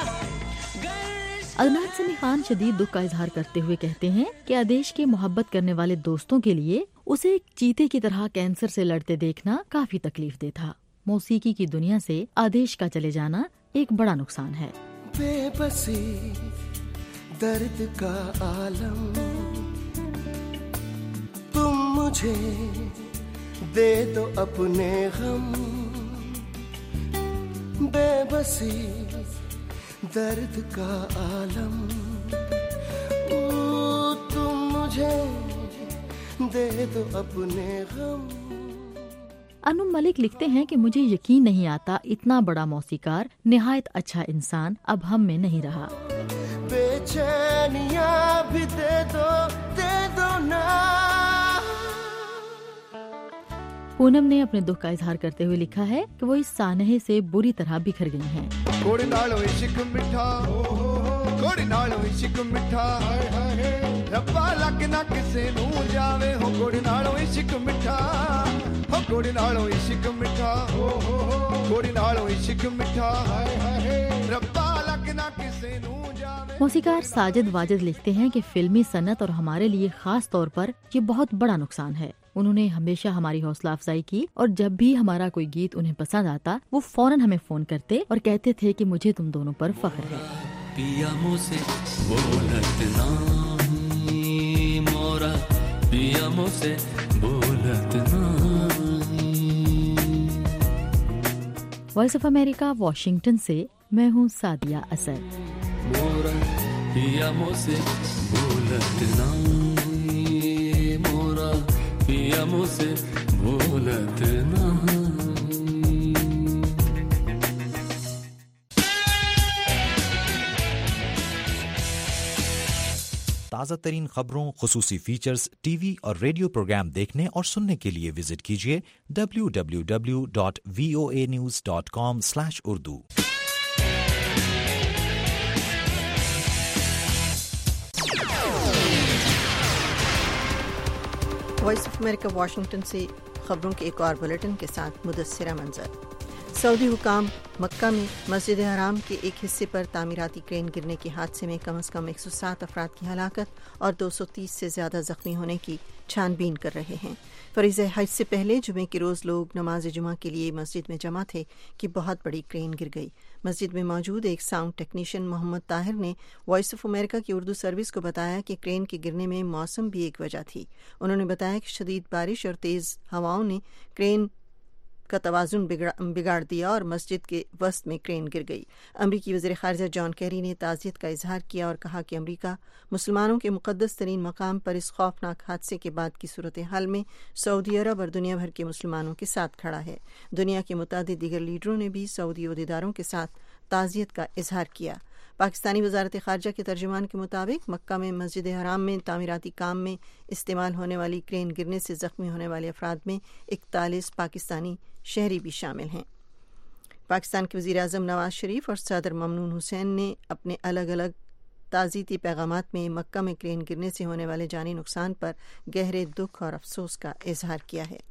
ادنان سمی خان شدید دکھ کا اظہار کرتے ہوئے کہتے ہیں کہ آدیش کے محبت کرنے والے دوستوں کے لیے اسے ایک چیتے کی طرح کینسر سے لڑتے دیکھنا کافی تکلیف دہ تھا۔ موسیقی کی دنیا سے آدیش کا چلے جانا ایک بڑا نقصان ہے۔ بے بسی درد کا عالم تم مجھے دے دو اپنے غم، بے بسی درد کا عالم تم مجھے دے دو اپنے غم۔ انم ملک لکھتے ہیں کہ مجھے یقین نہیں آتا اتنا بڑا موسیقار، نہایت اچھا انسان اب ہم میں نہیں رہا۔ بے چینیاں بھی دے دو نا۔ پونم نے اپنے دکھ کا اظہار کرتے ہوئے لکھا ہے کہ وہ اس سانحے سے بری طرح بکھر گئی ہیں۔ کوڑی نال عشق میٹھا، کوڑی نال عشق میٹھا، ربا لگ نہ کسے نوں جاوے ہو، کوڑی نال عشق میٹھا، ہو کوڑی نال عشق میٹھا، کوڑی نال عشق میٹھا، ربا لگ نہ کسے نوں جاوے۔ موسیقار ساجد واجد لکھتے ہیں کہ فلمی صنعت اور ہمارے لیے خاص طور پر یہ بہت بڑا نقصان ہے۔ انہوں نے ہمیشہ ہماری حوصلہ افزائی کی اور جب بھی ہمارا کوئی گیت انہیں پسند آتا وہ فوراً ہمیں فون کرتے اور کہتے تھے کہ مجھے تم دونوں پر فخر ہے۔ پیا مو سے بولت نائی مورا، پیا مو سے بولت نائی۔ وائس آف امریکہ واشنگٹن سے میں ہوں سعدیہ اسد۔ مورا پیا مو سے بولت نائی مورا، پیا مو سے بولت نائی۔ تازہ ترین خبروں، خصوصی فیچرز، ٹی وی اور ریڈیو پروگرام دیکھنے اور سننے کے لیے وزٹ کیجیے www.voanews.com/urdu۔ Voice of America Washington سے خبروں کے ایک اور بلیٹن کے ساتھ مدثرہ منظر۔ سعودی حکام مکہ میں مسجد حرام کے ایک حصے پر تعمیراتی کرین گرنے کے حادثے میں کم از کم 107 افراد کی ہلاکت اور 230 سے زیادہ زخمی ہونے کی چھان بین کر رہے ہیں۔ فریضہ حج سے پہلے جمعے کے روز لوگ نماز جمعہ کے لیے مسجد میں جمع تھے کہ بہت بڑی کرین گر گئی۔ مسجد میں موجود ایک ساؤنڈ ٹیکنیشین محمد طاہر نے وائس آف امریکہ کی اردو سروس کو بتایا کہ کرین کے گرنے میں موسم بھی ایک وجہ تھی۔ انہوں نے بتایا کہ شدید بارش اور تیز ہواؤں نے کرین کا توازن بگاڑ دیا اور مسجد کے وسط میں کرین گر گئی۔ امریکی وزیر خارجہ جان کیری نے تعزیت کا اظہار کیا اور کہا کہ امریکہ مسلمانوں کے مقدس ترین مقام پر اس خوفناک حادثے کے بعد کی صورتحال میں سعودی عرب اور دنیا بھر کے مسلمانوں کے ساتھ کھڑا ہے۔ دنیا کے متعدد دیگر لیڈروں نے بھی سعودی عہدیداروں کے ساتھ تعزیت کا اظہار کیا۔ پاکستانی وزارت خارجہ کے ترجمان کے مطابق مکہ میں مسجد حرام میں تعمیراتی کام میں استعمال ہونے والی کرین گرنے سے زخمی ہونے والے افراد میں 41 پاکستانی شہری بھی شامل ہیں۔ پاکستان کے وزیر اعظم نواز شریف اور صدر ممنون حسین نے اپنے الگ الگ تعزیتی پیغامات میں مکہ میں کرین گرنے سے ہونے والے جانی نقصان پر گہرے دکھ اور افسوس کا اظہار کیا ہے۔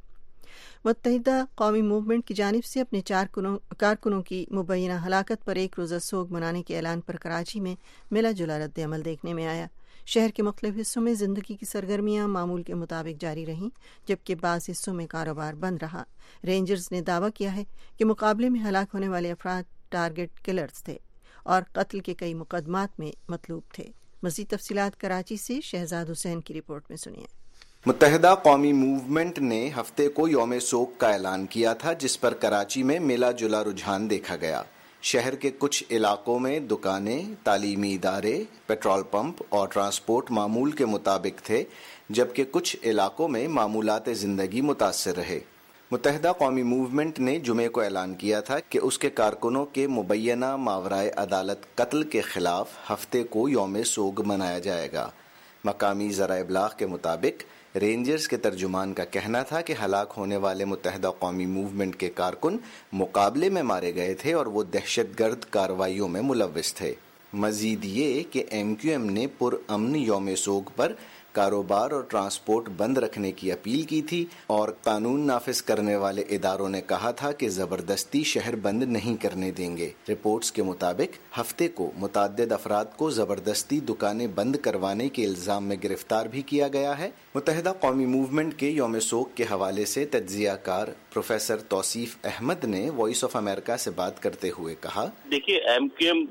متحدہ قومی موومنٹ کی جانب سے اپنے 4 کارکنوں کی مبینہ ہلاکت پر ایک روزہ سوگ منانے کے اعلان پر کراچی میں ملا جلا رد عمل دیکھنے میں آیا۔ شہر کے مختلف حصوں میں زندگی کی سرگرمیاں معمول کے مطابق جاری رہیں، جبکہ بعض حصوں میں کاروبار بند رہا۔ رینجرز نے دعویٰ کیا ہے کہ مقابلے میں ہلاک ہونے والے افراد ٹارگٹ کلرز تھے اور قتل کے کئی مقدمات میں مطلوب تھے۔ مزید تفصیلات کراچی سے شہزاد حسین کی رپورٹ میں سنیے۔ متحدہ قومی موومنٹ نے ہفتے کو یوم سوگ کا اعلان کیا تھا، جس پر کراچی میں ملا جلا رجحان دیکھا گیا۔ شہر کے کچھ علاقوں میں دکانیں، تعلیمی ادارے، پیٹرول پمپ اور ٹرانسپورٹ معمول کے مطابق تھے، جبکہ کچھ علاقوں میں معمولات زندگی متاثر رہے۔ متحدہ قومی موومنٹ نے جمعے کو اعلان کیا تھا کہ اس کے کارکنوں کے مبینہ ماورائے عدالت قتل کے خلاف ہفتے کو یوم سوگ منایا جائے گا۔ مقامی ذرائع ابلاغ کے مطابق رینجرز کے ترجمان کا کہنا تھا کہ ہلاک ہونے والے متحدہ قومی موومنٹ کے کارکن مقابلے میں مارے گئے تھے اور وہ دہشت گرد کارروائیوں میں ملوث تھے۔ مزید یہ کہ MQM نے پرامن یوم سوگ پر کاروبار اور ٹرانسپورٹ بند رکھنے کی اپیل کی تھی اور قانون نافذ کرنے والے اداروں نے کہا تھا کہ زبردستی شہر بند نہیں کرنے دیں گے۔ رپورٹس کے مطابق ہفتے کو متعدد افراد کو زبردستی دکانیں بند کروانے کے الزام میں گرفتار بھی کیا گیا ہے۔ متحدہ قومی موومنٹ کے یوم سوگ کے حوالے سے تجزیہ کار پروفیسر توصیف احمد نے وائس آف امریکہ سے بات کرتے ہوئے کہا، دیکھیے MQM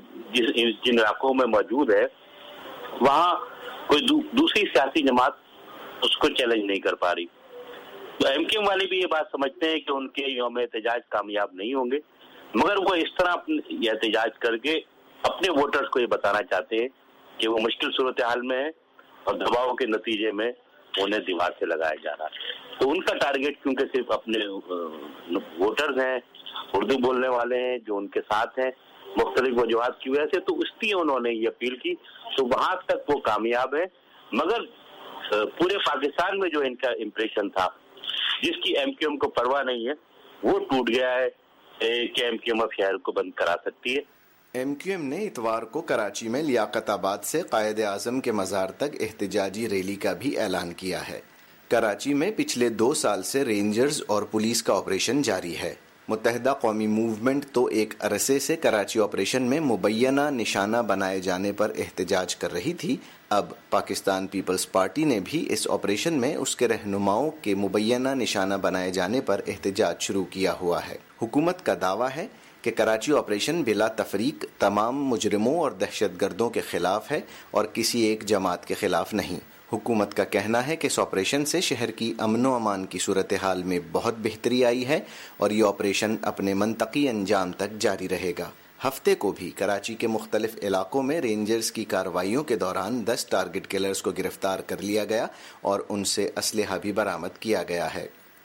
جن علاقوں میں موجود ہے وہاں کوئی دوسری سیاسی جماعت اس کو چیلنج نہیں کر پا رہی، تو MQM والے بھی یہ بات سمجھتے ہیں کہ ان کے یوم احتجاج کامیاب نہیں ہوں گے، مگر وہ اس طرح یہ احتجاج کر کے اپنے ووٹرز کو یہ بتانا چاہتے ہیں کہ وہ مشکل صورتحال میں ہے اور دباؤ کے نتیجے میں انہیں دیوار سے لگایا جا رہا ہے۔ تو ان کا ٹارگٹ کیونکہ صرف اپنے ووٹرز ہیں، اردو بولنے والے ہیں جو ان کے ساتھ ہیں، مختلف وجوہات کی وجہ سے، تو اس لیے انہوں نے یہ اپیل کی، تو وہاں تک وہ کامیاب ہے۔ مگر پورے پاکستان میں جو ان کا امپریشن تھا جس کی MQM کو پرواہ نہیں ہے وہ ٹوٹ گیا ہے کہ MQM اب شہر کو بند کرا سکتی ہے۔ MQM نے اتوار کو کراچی میں لیاقت آباد سے قائد اعظم کے مزار تک احتجاجی ریلی کا بھی اعلان کیا ہے۔ کراچی میں پچھلے 2 سال سے رینجرز اور پولیس کا آپریشن جاری ہے۔ متحدہ قومی موومنٹ تو ایک عرصے سے کراچی آپریشن میں مبینہ نشانہ بنائے جانے پر احتجاج کر رہی تھی۔ اب پاکستان پیپلز پارٹی نے بھی اس آپریشن میں اس کے رہنماؤں کے مبینہ نشانہ بنائے جانے پر احتجاج شروع کیا ہوا ہے۔ حکومت کا دعویٰ ہے کہ کراچی آپریشن بلا تفریق تمام مجرموں اور دہشت گردوں کے خلاف ہے اور کسی ایک جماعت کے خلاف نہیں۔ حکومت کا کہنا ہے کہ اس آپریشن سے شہر کی امن و امان کی صورتحال میں بہت بہتری آئی ہے اور یہ آپریشن اپنے منطقی انجام تک جاری رہے گا۔ ہفتے کو بھی کراچی کے مختلف علاقوں میں رینجرز کی کارروائیوں کے دوران 10 ٹارگٹ کلرز کو گرفتار کر لیا گیا اور ان سے اسلحہ بھی برآمد کیا گیا ہے۔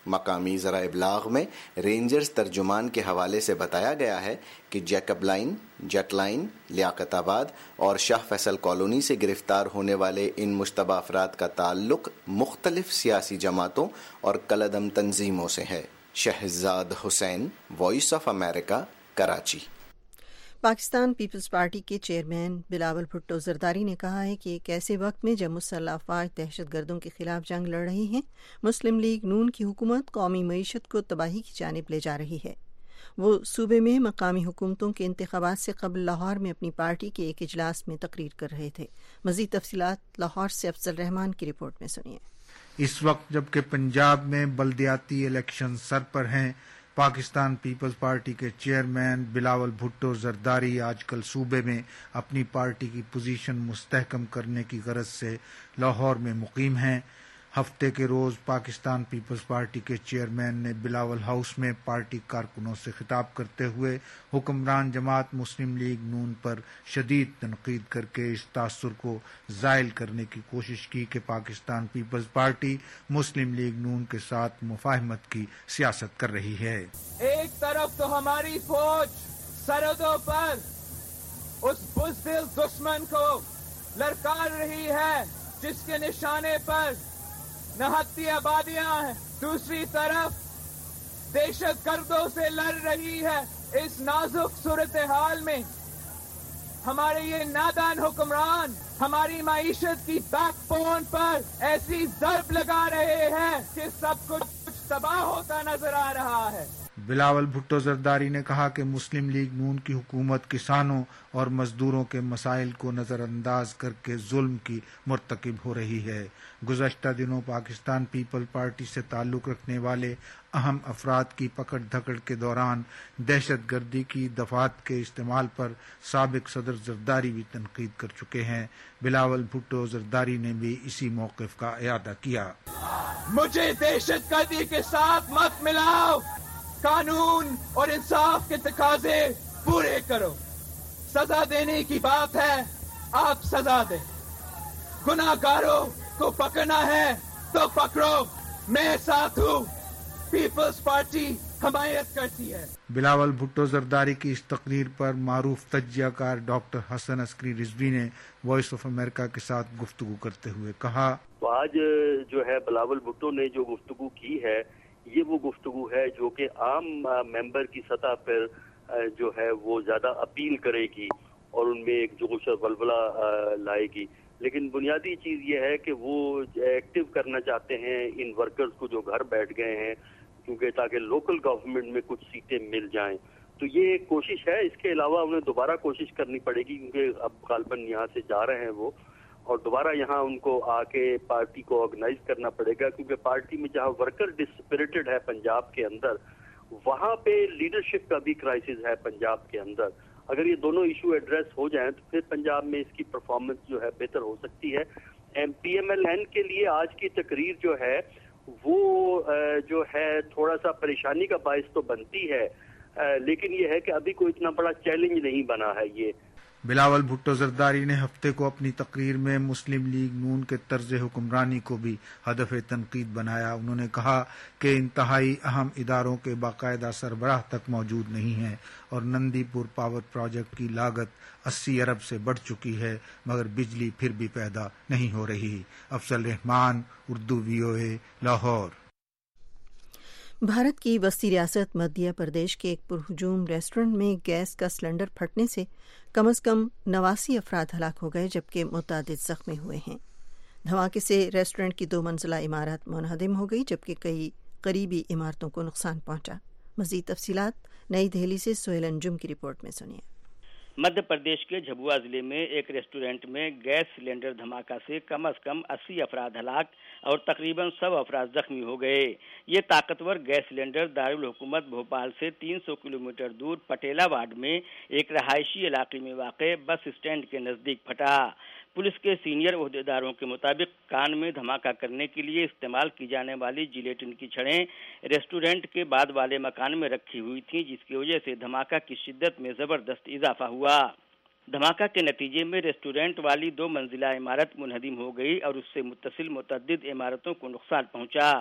مقامی ذرائع ابلاغ میں رینجرز ترجمان کے حوالے سے بتایا گیا ہے کہ Jacob line, jet line, Liaquatabad اور شاہ فیصل کالونی سے گرفتار ہونے والے ان مشتبہ افراد کا تعلق مختلف سیاسی جماعتوں اور کالعدم تنظیموں سے ہے۔ Shahzad Hussain, voice of America, Karachi. Pakistan Peoples Party کے چیئرمین بلاول بھٹو زرداری نے کہا ہے کہ ایک ایسے وقت میں جب مسلح افواج دہشت گردوں کے خلاف جنگ لڑ رہی ہیں، مسلم لیگ نون کی حکومت قومی معیشت کو تباہی کی جانب لے جا رہی ہے۔ وہ صوبے میں مقامی حکومتوں کے انتخابات سے قبل لاہور میں اپنی پارٹی کے ایک اجلاس میں تقریر کر رہے تھے۔ مزید تفصیلات لاہور سے افضل رحمان کی رپورٹ میں سنیے۔ اس وقت جبکہ پنجاب میں بلدیاتی الیکشن سر پر ہیں، پاکستان پیپلز پارٹی کے چیئرمین بلاول بھٹو زرداری آج کل صوبے میں اپنی پارٹی کی پوزیشن مستحکم کرنے کی غرض سے لاہور میں مقیم ہیں۔ ہفتے کے روز پاکستان پیپلز پارٹی کے چیئرمین نے بلاول ہاؤس میں پارٹی کارکنوں سے خطاب کرتے ہوئے حکمران جماعت مسلم لیگ نون پر شدید تنقید کر کے اس تاثر کو زائل کرنے کی کوشش کی کہ پاکستان پیپلز پارٹی مسلم لیگ نون کے ساتھ مفاہمت کی سیاست کر رہی ہے۔ ایک طرف تو ہماری فوج سرحدوں پر اس بزدل دشمن کو للکار رہی ہے جس کے نشانے پر نہتی آبادیاں ہیں، دوسری طرف دہشت گردوں سے لڑ رہی ہے۔ اس نازک صورتحال میں ہمارے یہ نادان حکمران ہماری معیشت کی بیک بون پر ایسی ضرب لگا رہے ہیں کہ سب کچھ تباہ ہوتا نظر آ رہا ہے۔ بلاول بھٹو زرداری نے کہا کہ مسلم لیگ نون کی حکومت کسانوں اور مزدوروں کے مسائل کو نظر انداز کر کے ظلم کی مرتکب ہو رہی ہے۔ گزشتہ دنوں پاکستان پیپل پارٹی سے تعلق رکھنے والے اہم افراد کی پکڑ دھکڑ کے دوران دہشت گردی کی دفعات کے استعمال پر سابق صدر زرداری بھی تنقید کر چکے ہیں۔ بلاول بھٹو زرداری نے بھی اسی موقف کا اعادہ کیا۔ مجھے دہشت گردی کے ساتھ مت ملاؤ، قانون اور انصاف کے تقاضے پورے کرو۔ سزا دینے کی بات ہے، آپ سزا دیں۔ گناہ گاروں کو پکڑنا ہے تو پکڑو، میں ساتھ ہوں، پیپلز پارٹی حمایت کرتی ہے۔ بلاول بھٹو زرداری کی اس تقریر پر معروف تجزیہ کار ڈاکٹر حسن عسکری رضوی نے وائس آف امریکہ کے ساتھ گفتگو کرتے ہوئے کہا، تو آج جو ہے بلاول بھٹو نے جو گفتگو کی ہے، یہ وہ گفتگو ہے جو کہ عام ممبر کی سطح پر جو ہے وہ زیادہ اپیل کرے گی اور ان میں ایک جوش اور ولولہ لائے گی۔ لیکن بنیادی چیز یہ ہے کہ وہ ایکٹیو کرنا چاہتے ہیں ان ورکرز کو جو گھر بیٹھ گئے ہیں، کیونکہ تاکہ لوکل گورنمنٹ میں کچھ سیٹیں مل جائیں۔ تو یہ ایک کوشش ہے۔ اس کے علاوہ انہیں دوبارہ کوشش کرنی پڑے گی، کیونکہ اب غالباً یہاں سے جا رہے ہیں وہ، اور دوبارہ یہاں ان کو آ کے پارٹی کو آرگنائز کرنا پڑے گا، کیونکہ پارٹی میں جہاں ورکر ڈسپریٹڈ ہے پنجاب کے اندر، وہاں پہ لیڈرشپ کا بھی کرائسس ہے پنجاب کے اندر۔ اگر یہ دونوں ایشو ایڈریس ہو جائیں تو پھر پنجاب میں اس کی پرفارمنس جو ہے بہتر ہو سکتی ہے۔ پی ایم ایل این کے لیے آج کی تقریر جو ہے وہ جو ہے تھوڑا سا پریشانی کا باعث تو بنتی ہے، لیکن یہ ہے کہ ابھی کوئی اتنا بڑا چیلنج نہیں بنا ہے یہ۔ بلاول بھٹو زرداری نے ہفتے کو اپنی تقریر میں مسلم لیگ نون کے طرز حکمرانی کو بھی ہدف تنقید بنایا۔ انہوں نے کہا کہ انتہائی اہم اداروں کے باقاعدہ سربراہ تک موجود نہیں ہیں اور نندی پور پاور پروجیکٹ کی لاگت 80 ارب سے بڑھ چکی ہے، مگر بجلی پھر بھی پیدا نہیں ہو رہی۔ افضل رحمان، اردو VOA، لاہور۔ بھارت کی وسطی ریاست مدھیہ پردیش کے ایک پرہجوم ریسٹورنٹ میں گیس کا سلنڈر پھٹنے سے کم از کم 89 افراد ہلاک ہو گئے جبکہ متعدد زخمی ہوئے ہیں۔ دھماکے سے ریسٹورنٹ کی 2 منزلہ عمارت منہدم ہو گئی جبکہ کئی قریبی عمارتوں کو نقصان پہنچا۔ مزید تفصیلات نئی دہلی سے سہیل انجم کی رپورٹ میں سنیے۔ مدھیہ پردیش کے جھبوا ضلع میں ایک ریسٹورینٹ میں گیس سلنڈر دھماکہ سے کم از کم 80 افراد ہلاک اور تقریباً 100 افراد زخمی ہو گئے۔ یہ طاقتور گیس سلنڈر دارالحکومت بھوپال سے 300 کلومیٹر دور پٹیلا وارڈ میں ایک رہائشی علاقے میں واقع بس اسٹینڈ کے نزدیک پھٹا۔ پولیس کے سینئر عہدیداروں کے مطابق کان میں دھماکہ کرنے کے لیے استعمال کی جانے والی جیلیٹن کی چھڑیں ریسٹورینٹ کے بعد والے مکان میں رکھی ہوئی تھیں، جس کی وجہ سے دھماکہ کی شدت میں زبردست اضافہ ہوا۔ دھماکہ کے نتیجے میں ریسٹورینٹ والی 2 منزلہ عمارت منہدم ہو گئی اور اس سے متصل متعدد عمارتوں کو نقصان پہنچا۔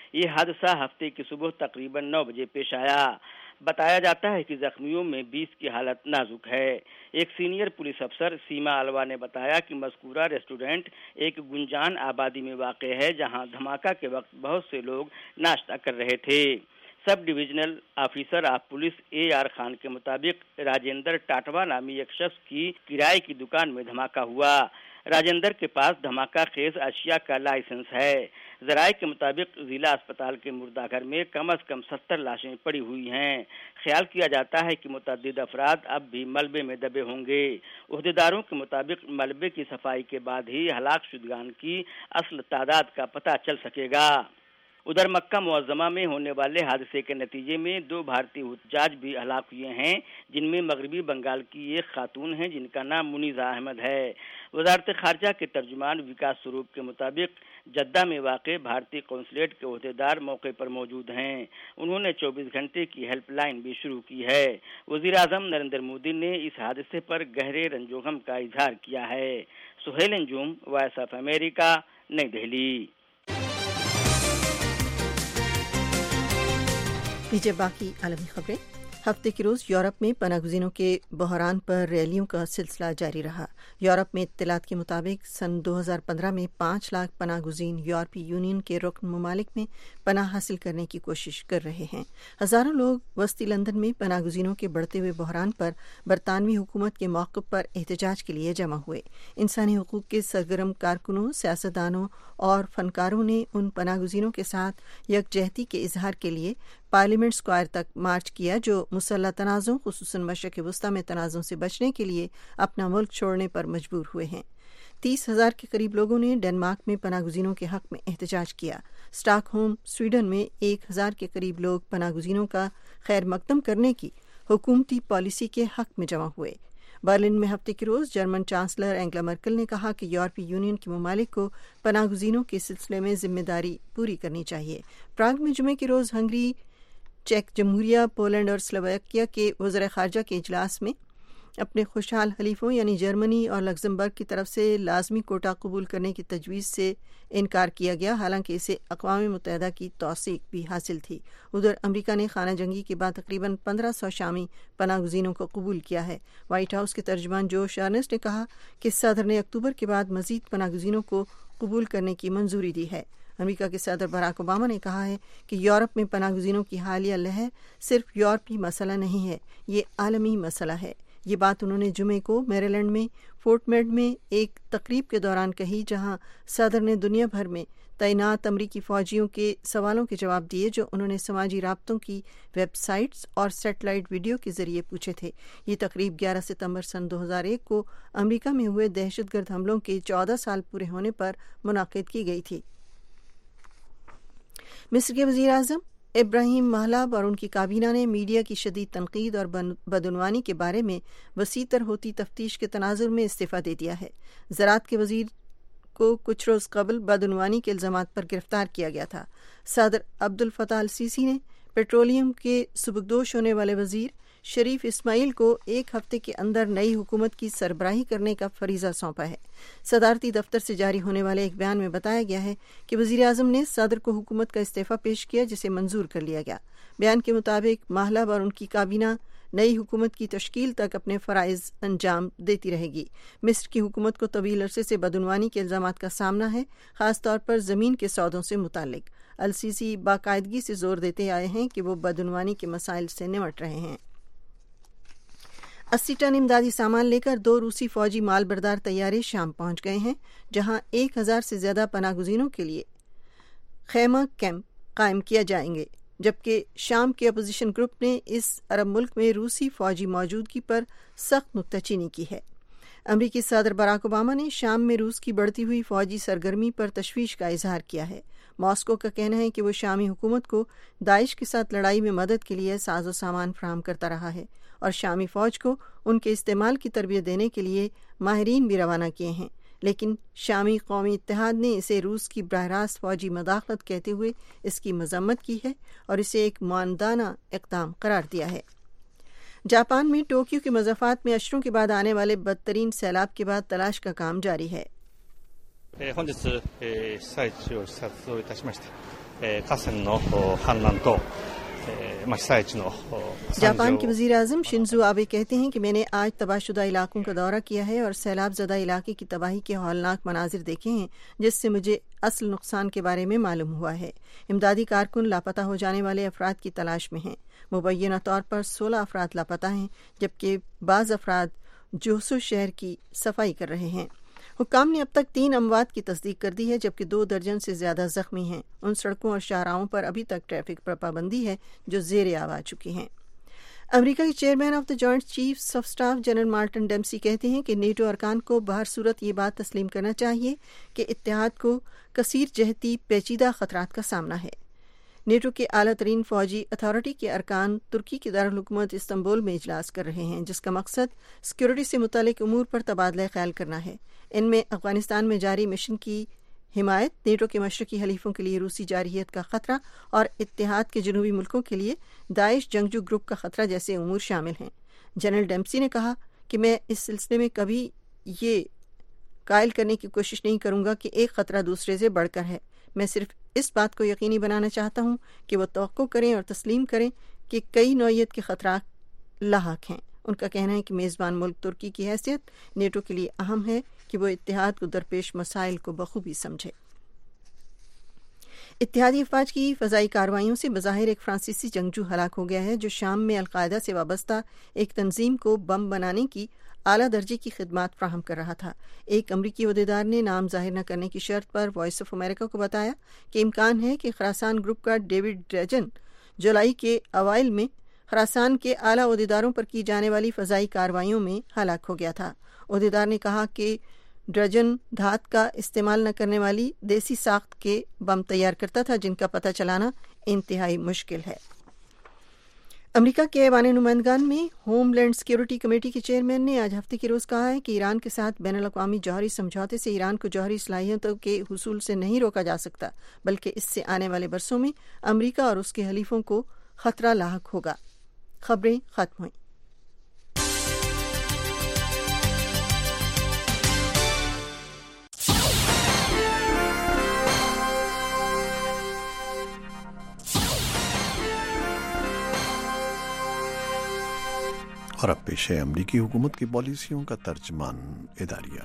یہ حادثہ ہفتے کی صبح تقریباً 9 بجے پیش آیا۔ بتایا جاتا ہے کہ زخمیوں میں 20 کی حالت نازک ہے۔ ایک سینئر پولیس افسر سیما الوا نے بتایا کہ مذکورہ ریسٹورینٹ ایک گنجان آبادی میں واقع ہے جہاں دھماکہ کے وقت بہت سے لوگ ناشتہ کر رہے تھے۔ Sub divisional officer of police AR Khan کے مطابق راجندر ٹاٹوا نامی ایک شخص کی کرائے کی دکان میں دھماکہ ہوا۔ راجندر کے پاس دھماکہ خیز اشیاء کا لائسنس ہے۔ ذرائع کے مطابق ضلع اسپتال کے مردہ گھر میں کم از کم 70 لاشیں پڑی ہوئی ہیں۔ خیال کیا جاتا ہے کہ متعدد افراد اب بھی ملبے میں دبے ہوں گے۔ عہدیداروں کے مطابق ملبے کی صفائی کے بعد ہی ہلاک شدگان کی اصل تعداد کا پتہ چل سکے گا۔ ادھر مکہ معظمہ میں ہونے والے حادثے کے نتیجے میں 2 بھارتی حجاج بھی ہلاک ہوئے ہیں، جن میں مغربی بنگال کی ایک خاتون ہیں جن کا نام منیزہ احمد ہے۔ وزارت خارجہ کے ترجمان وکاس سوروپ کے مطابق جدہ میں واقع بھارتی قونصلیٹ کے عہدیدار موقع پر موجود ہیں۔ انہوں نے 24 گھنٹے کی ہیلپ لائن بھی شروع کی ہے۔ وزیر اعظم نریندر مودی نے اس حادثے پر گہرے رنج و غم کا اظہار کیا ہے۔ Sohail Anjum, voice of America, نئی دہلی۔ پیچھے باقی عالمی خبریں۔ ہفتے کے روز یورپ میں پناہ گزینوں کے بحران پر ریلیوں کا سلسلہ جاری رہا۔ یورپ میں اطلاعات کے مطابق سن 2015 میں 5 لاکھ پناہ گزین یورپی یونین کے رکن ممالک میں پناہ حاصل کرنے کی کوشش کر رہے ہیں۔ ہزاروں لوگ وسطی لندن میں پناہ گزینوں کے بڑھتے ہوئے بحران پر برطانوی حکومت کے موقف پر احتجاج کے لیے جمع ہوئے۔ انسانی حقوق کے سرگرم کارکنوں، سیاستدانوں اور فنکاروں نے ان پناہ گزینوں کے ساتھ یکجہتی کے اظہار کے لیے پارلیمنٹ اسکوائر تک مارچ کیا، جو مسلح تنازعوں خصوصاً مشرق وسطیٰ میں تنازعوں سے بچنے کے لیے اپنا ملک چھوڑنے پر مجبور ہوئے ہیں۔ 30,000 کے قریب لوگوں نے ڈنمارک میں پناہ گزینوں کے حق میں احتجاج کیا۔ اسٹاک ہوم، سویڈن میں 1,000 کے قریب لوگ پناہ گزینوں کا خیر مقدم کرنے کی حکومتی پالیسی کے حق میں جمع ہوئے۔ برلن میں ہفتے کے روز جرمن چانسلر اینگلا مرکل نے کہا کہ یورپی یونین کے ممالک کو پناہ گزینوں کے سلسلے میں ذمہ داری پوری کرنی چاہیے۔ پراگ میں جمعے کے روز ہنگری، چیک جمہوریہ، پولینڈ اور سلوواکیہ کے وزراء خارجہ کے اجلاس میں اپنے خوشحال حلیفوں یعنی جرمنی اور لگزمبرگ کی طرف سے لازمی کوٹا قبول کرنے کی تجویز سے انکار کیا گیا، حالانکہ اسے اقوام متحدہ کی توثیق بھی حاصل تھی۔ ادھر امریکہ نے خانہ جنگی کے بعد تقریباً 1500 شامی پناہ گزینوں کو قبول کیا ہے۔ وائٹ ہاؤس کے ترجمان جوش ارنسٹ نے کہا کہ صدر نے اکتوبر کے بعد مزید پناہ گزینوں کو قبول کرنے کی منظوری دی ہے۔ امریکہ کے صدر باراک اوباما نے کہا ہے کہ یورپ میں پناہ گزینوں کی حالیہ لہر صرف یورپی مسئلہ نہیں ہے، یہ عالمی مسئلہ ہے۔ یہ بات انہوں نے جمعے کو میریلینڈ میں فورٹ میڈ میں ایک تقریب کے دوران کہی، جہاں صدر نے دنیا بھر میں تعینات امریکی فوجیوں کے سوالوں کے جواب دیے جو انہوں نے سماجی رابطوں کی ویب سائٹس اور سیٹلائٹ ویڈیو کے ذریعے پوچھے تھے۔ یہ تقریب 11 ستمبر سن 2001 کو امریکہ میں ہوئے دہشت گرد حملوں کے 14 سال پورے ہونے پر منعقد کی گئی تھی۔ مصر کے وزیر اعظم ابراہیم محلب اور ان کی کابینہ نے میڈیا کی شدید تنقید اور بدعنوانی کے بارے میں وسیع تر ہوتی تفتیش کے تناظر میں استعفیٰ دے دیا ہے۔ زراعت کے وزیر کو کچھ روز قبل بدعنوانی کے الزامات پر گرفتار کیا گیا تھا۔ صدر عبد الفتاح السیسی نے پیٹرولیم کے سبکدوش ہونے والے وزیر شریف اسماعیل کو 1 ہفتے کے اندر نئی حکومت کی سربراہی کرنے کا فریضہ سونپا ہے۔ صدارتی دفتر سے جاری ہونے والے ایک بیان میں بتایا گیا ہے کہ وزیر اعظم نے صدر کو حکومت کا استعفیٰ پیش کیا، جسے منظور کر لیا گیا۔ بیان کے مطابق محلب اور ان کی کابینہ نئی حکومت کی تشکیل تک اپنے فرائض انجام دیتی رہے گی۔ مصر کی حکومت کو طویل عرصے سے بدعنوانی کے الزامات کا سامنا ہے، خاص طور پر زمین کے سودوں سے متعلق۔ السیسی باقاعدگی سے زور دیتے آئے ہیں کہ وہ بدعنوانی کے مسائل سے نمٹ رہے ہیں۔ 80 ٹن امدادی سامان لے کر 2 روسی فوجی مال بردار طیارے شام پہنچ گئے ہیں، جہاں 1000 سے زیادہ پناہ گزینوں کے لیے خیمہ کیمپ قائم کیا جائیں گے، جبکہ شام کے اپوزیشن گروپ نے اس عرب ملک میں روسی فوجی موجودگی پر سخت نکتہ چینی کی ہے۔ امریکی صدر باراک اوباما نے شام میں روس کی بڑھتی ہوئی فوجی سرگرمی پر تشویش کا اظہار کیا ہے۔ ماسکو کا کہنا ہے کہ وہ شامی حکومت کو داعش کے ساتھ لڑائی میں مدد کے لیے ساز و سامان فراہم کرتا رہا ہے اور شامی فوج کو ان کے استعمال کی تربیت دینے کے لیے ماہرین بھی روانہ کیے ہیں، لیکن شامی قومی اتحاد نے اسے روس کی براہ راست فوجی مداخلت کہتے ہوئے اس کی مذمت کی ہے اور اسے ایک معاندانہ اقدام قرار دیا ہے۔ جاپان میں ٹوکیو کے مضافات میں اشروں کے بعد آنے والے بدترین سیلاب کے بعد تلاش کا کام جاری ہے۔ 河川の氾濫と被災地の जापान के वज़ीर आज़म शिंजो आबे कहते हैं कि मैंने आज तबाहशुदा इलाकों का दौरा किया है और सैलाब ज़दा इलाके की तबाही के हौलनाक मनाजिर देखे हैं, जिससे मुझे असल नुकसान के बारे में मालूम हुआ है। इमदादी कारकुन लापता हो जाने वाले अफराद की तलाश में हैं। मुबैना तौर पर 16 अफराद लापता हैं, जबकि बाज़ अफराद जोसो शहर की सफाई कर रहे हैं। हुक्काम ने अब तक 3 अमवात की तस्दीक कर दी है, जबकि 2 दर्जन से ज़्यादा ज़ख्मी हैं। उन सड़कों और शाहराहों पर अभी तक ट्रैफिक पर पाबंदी है जो ज़ेर आब आ चुकी हैं। अमेरिका के chairman of the joint chiefs of staff general Martin Dempsey कहते हैं कि नेटो अरकान को बहर सूरत ये बात तस्लीम करना चाहिए कि इत्तेहाद को कसीर जहती पेचीदा खतरात का सामना है। नेटो के आला तरीन फौजी अथॉरिटी के अरकान तुर्की की दारुल-हुकूमत इस्तांबुल में इजलास कर रहे हैं, जिसका मकसद सिक्योरिटी से मुतालिक उमूर पर तबादला ख्याल करना है। इनमें अफगानिस्तान में जारी मिशन की हिमायत, नेटो के मशरकी हलीफों के लिए रूसी जारहियत का खतरा और इत्तेहाद के जनूबी मुल्कों के लिए दाइश जंगजू ग्रुप का खतरा जैसे उमूर शामिल हैं। जनरल डेम्सी ने कहा कि मैं इस सिलसिले में कभी ये कायल करने की कोशिश नहीं करूंगा कि एक खतरा दूसरे से बढ़कर है। मैं सिर्फ इस बात को यकीनी बनाना चाहता हूं कि वो तवक्को करें और तस्लीम करें कि कई नौइयत के खतरा लाहक हैं। उनका कहना है कि मेज़बान मुल्क तुर्की की हैसियत नेटो के लिए अहम है कि वो इत्तेहाद को दरपेश मसाइल को बखूबी समझे। इत्तेहादी अफवाज की फ़ज़ाई कार्रवाइयों से बज़ाहिर एक फ्रांसीसी जंगजू हलाक हो गया है, जो शाम में अलकायदा से वाबस्ता एक तंजीम को बम बनाने की आला दर्जे की खिदमात फ्राहम कर रहा था। एक अमरीकी ओहदेदार ने नाम जाहिर न करने की शर्त पर वॉइस ऑफ अमेरिका को बताया कि इम्कान है कि खरासान ग्रुप का डेविड ड्रेजन जुलाई के अवाइल में खरासान के आला ओहदेदारों पर की जाने वाली फ़ज़ाई कार्रवाइयों में हलाक हो गया था। ओहदेदार ने कहा कि ड्रेजन धात का इस्तेमाल न करने वाली देसी साख्त के बम तैयार करता था, जिनका पता चलाना इंतहाई मुश्किल है। अमेरिका के ऐवान नुमाइंदगान में होमलैंड सिक्योरिटी कमेटी के चेयरमैन ने आज हफ्ते के रोज़ कहा है कि ईरान के साथ बैनुल-अक़वामी जौहरी समझौते से ईरान को जौहरी सलाहियतों के हुसूल से नहीं रोका जा सकता, बल्कि इससे आने वाले बरसों में अमेरिका और उसके हलीफों को खतरा लाहक होगा। खबरें खत्म हुई। और अब पेश है अमरीकी हुकूमत की पॉलिसियों का तर्जमान इदारिया।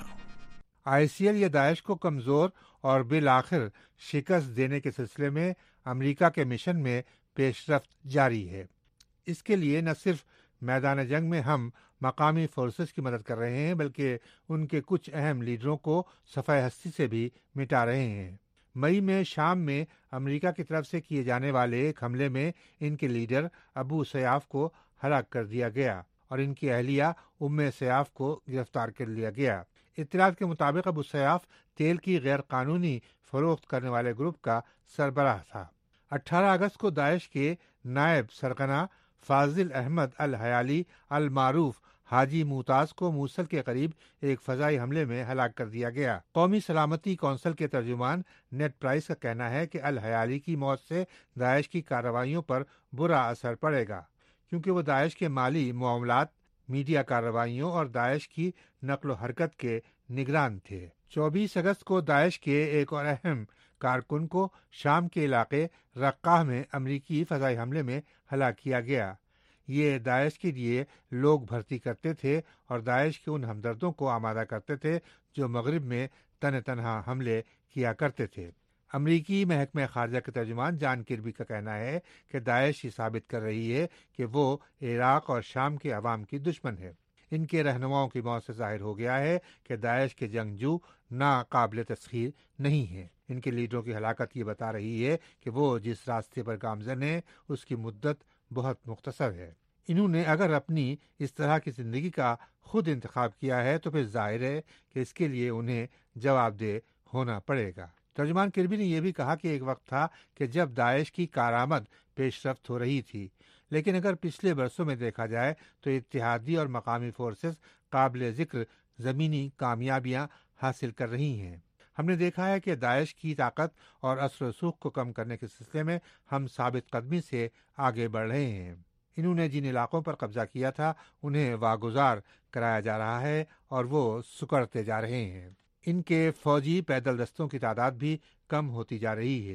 ISIL या दाइश को कमज़ोर और बिल आखिर शिकस्त देने के सिलसिले में अमरीका के मिशन में पेशरफ्त जारी है। इसके लिए न सिर्फ मैदान जंग में हम मकामी फोर्सेस की मदद कर रहे हैं, बल्कि उनके कुछ अहम लीडरों को सफ़ाए हस्ती से भी मिटा रहे हैं। मई में शाम में अमरीका की तरफ से किए जाने वाले एक हमले में इनके लीडर अबू सयाफ को हलाक कर दिया गया और इनकी अहलिया उम्मे सयाफ को गिरफ्तार कर लिया गया। इत्तलात के मुताबिक अबू सयाफ तेल की गैर कानूनी फरोख्त करने वाले ग्रुप का सरबराह था। 18 अगस्त को दाइश के नायब सरगना फाजिल अहमद अल हयाली अल मारूफ हाजी मुताज को मूसल के करीब एक फजाई हमले में हलाक कर दिया गया। कौमी सलामती कौंसिल के तर्जुमान नेट प्राइस का कहना है कि अल हयाली की मौत से दाइश की कार्रवाइयों पर बुरा असर पड़ेगा, क्योंकि वो दाइश के माली मामलात, मीडिया कार्रवाइयों और दाइश की नक्ल हरकत के निगरान थे। 24 अगस्त को दाइश के एक और अहम कारकुन को शाम के इलाके रक्काह में अमरीकी फजाई हमले में हलाक किया गया। ये दाइश के लिए लोग भर्ती करते थे और दाइश के उन हमदर्दों को आमादा करते थे जो मगरिब में तन तनहा हमले किया करते थे। अमरीकी महकमे खारजा के तर्जुमान जॉन किर्बी का कहना है कि दाइश ये साबित कर रही है कि वो इराक और शाम के अवाम की दुश्मन है। इनके रहनुमाओं की मौत से जाहिर हो गया है कि दाइश के जंगजू नाकाबिल तस्खीर नहीं है। इनके लीडरों की हलाकत ये बता रही है कि वो जिस रास्ते पर गामजन है उसकी मुद्दत बहुत मुख्तसर है। इन्होंने अगर अपनी इस तरह की जिंदगी का खुद इंतखाब किया है तो फिर जाहिर है कि इसके लिए उन्हें जवाबदेह होना पड़ेगा। तर्जुमान किर्बी ने यह भी कहा कि एक वक्त था कि जब दाइश की कारआमद पेशरफ्त हो रही थी, लेकिन अगर पिछले बरसों में देखा जाए तो इत्तेहादी और मकामी फोर्सेस काबिल जिक्र ज़मीनी कामयाबियां हासिल कर रही हैं। हमने देखा है कि दाइश की ताकत और असर रसूख को कम करने के सिलसिले में हम साबित कदमी से आगे बढ़ रहे हैं। इन्होंने जिन इलाकों पर कब्जा किया था उन्हें वागुजार कराया जा रहा है और वो सुकड़ते जा रहे हैं। इनके फौजी पैदल दस्तों की तादाद भी कम होती जा रही है।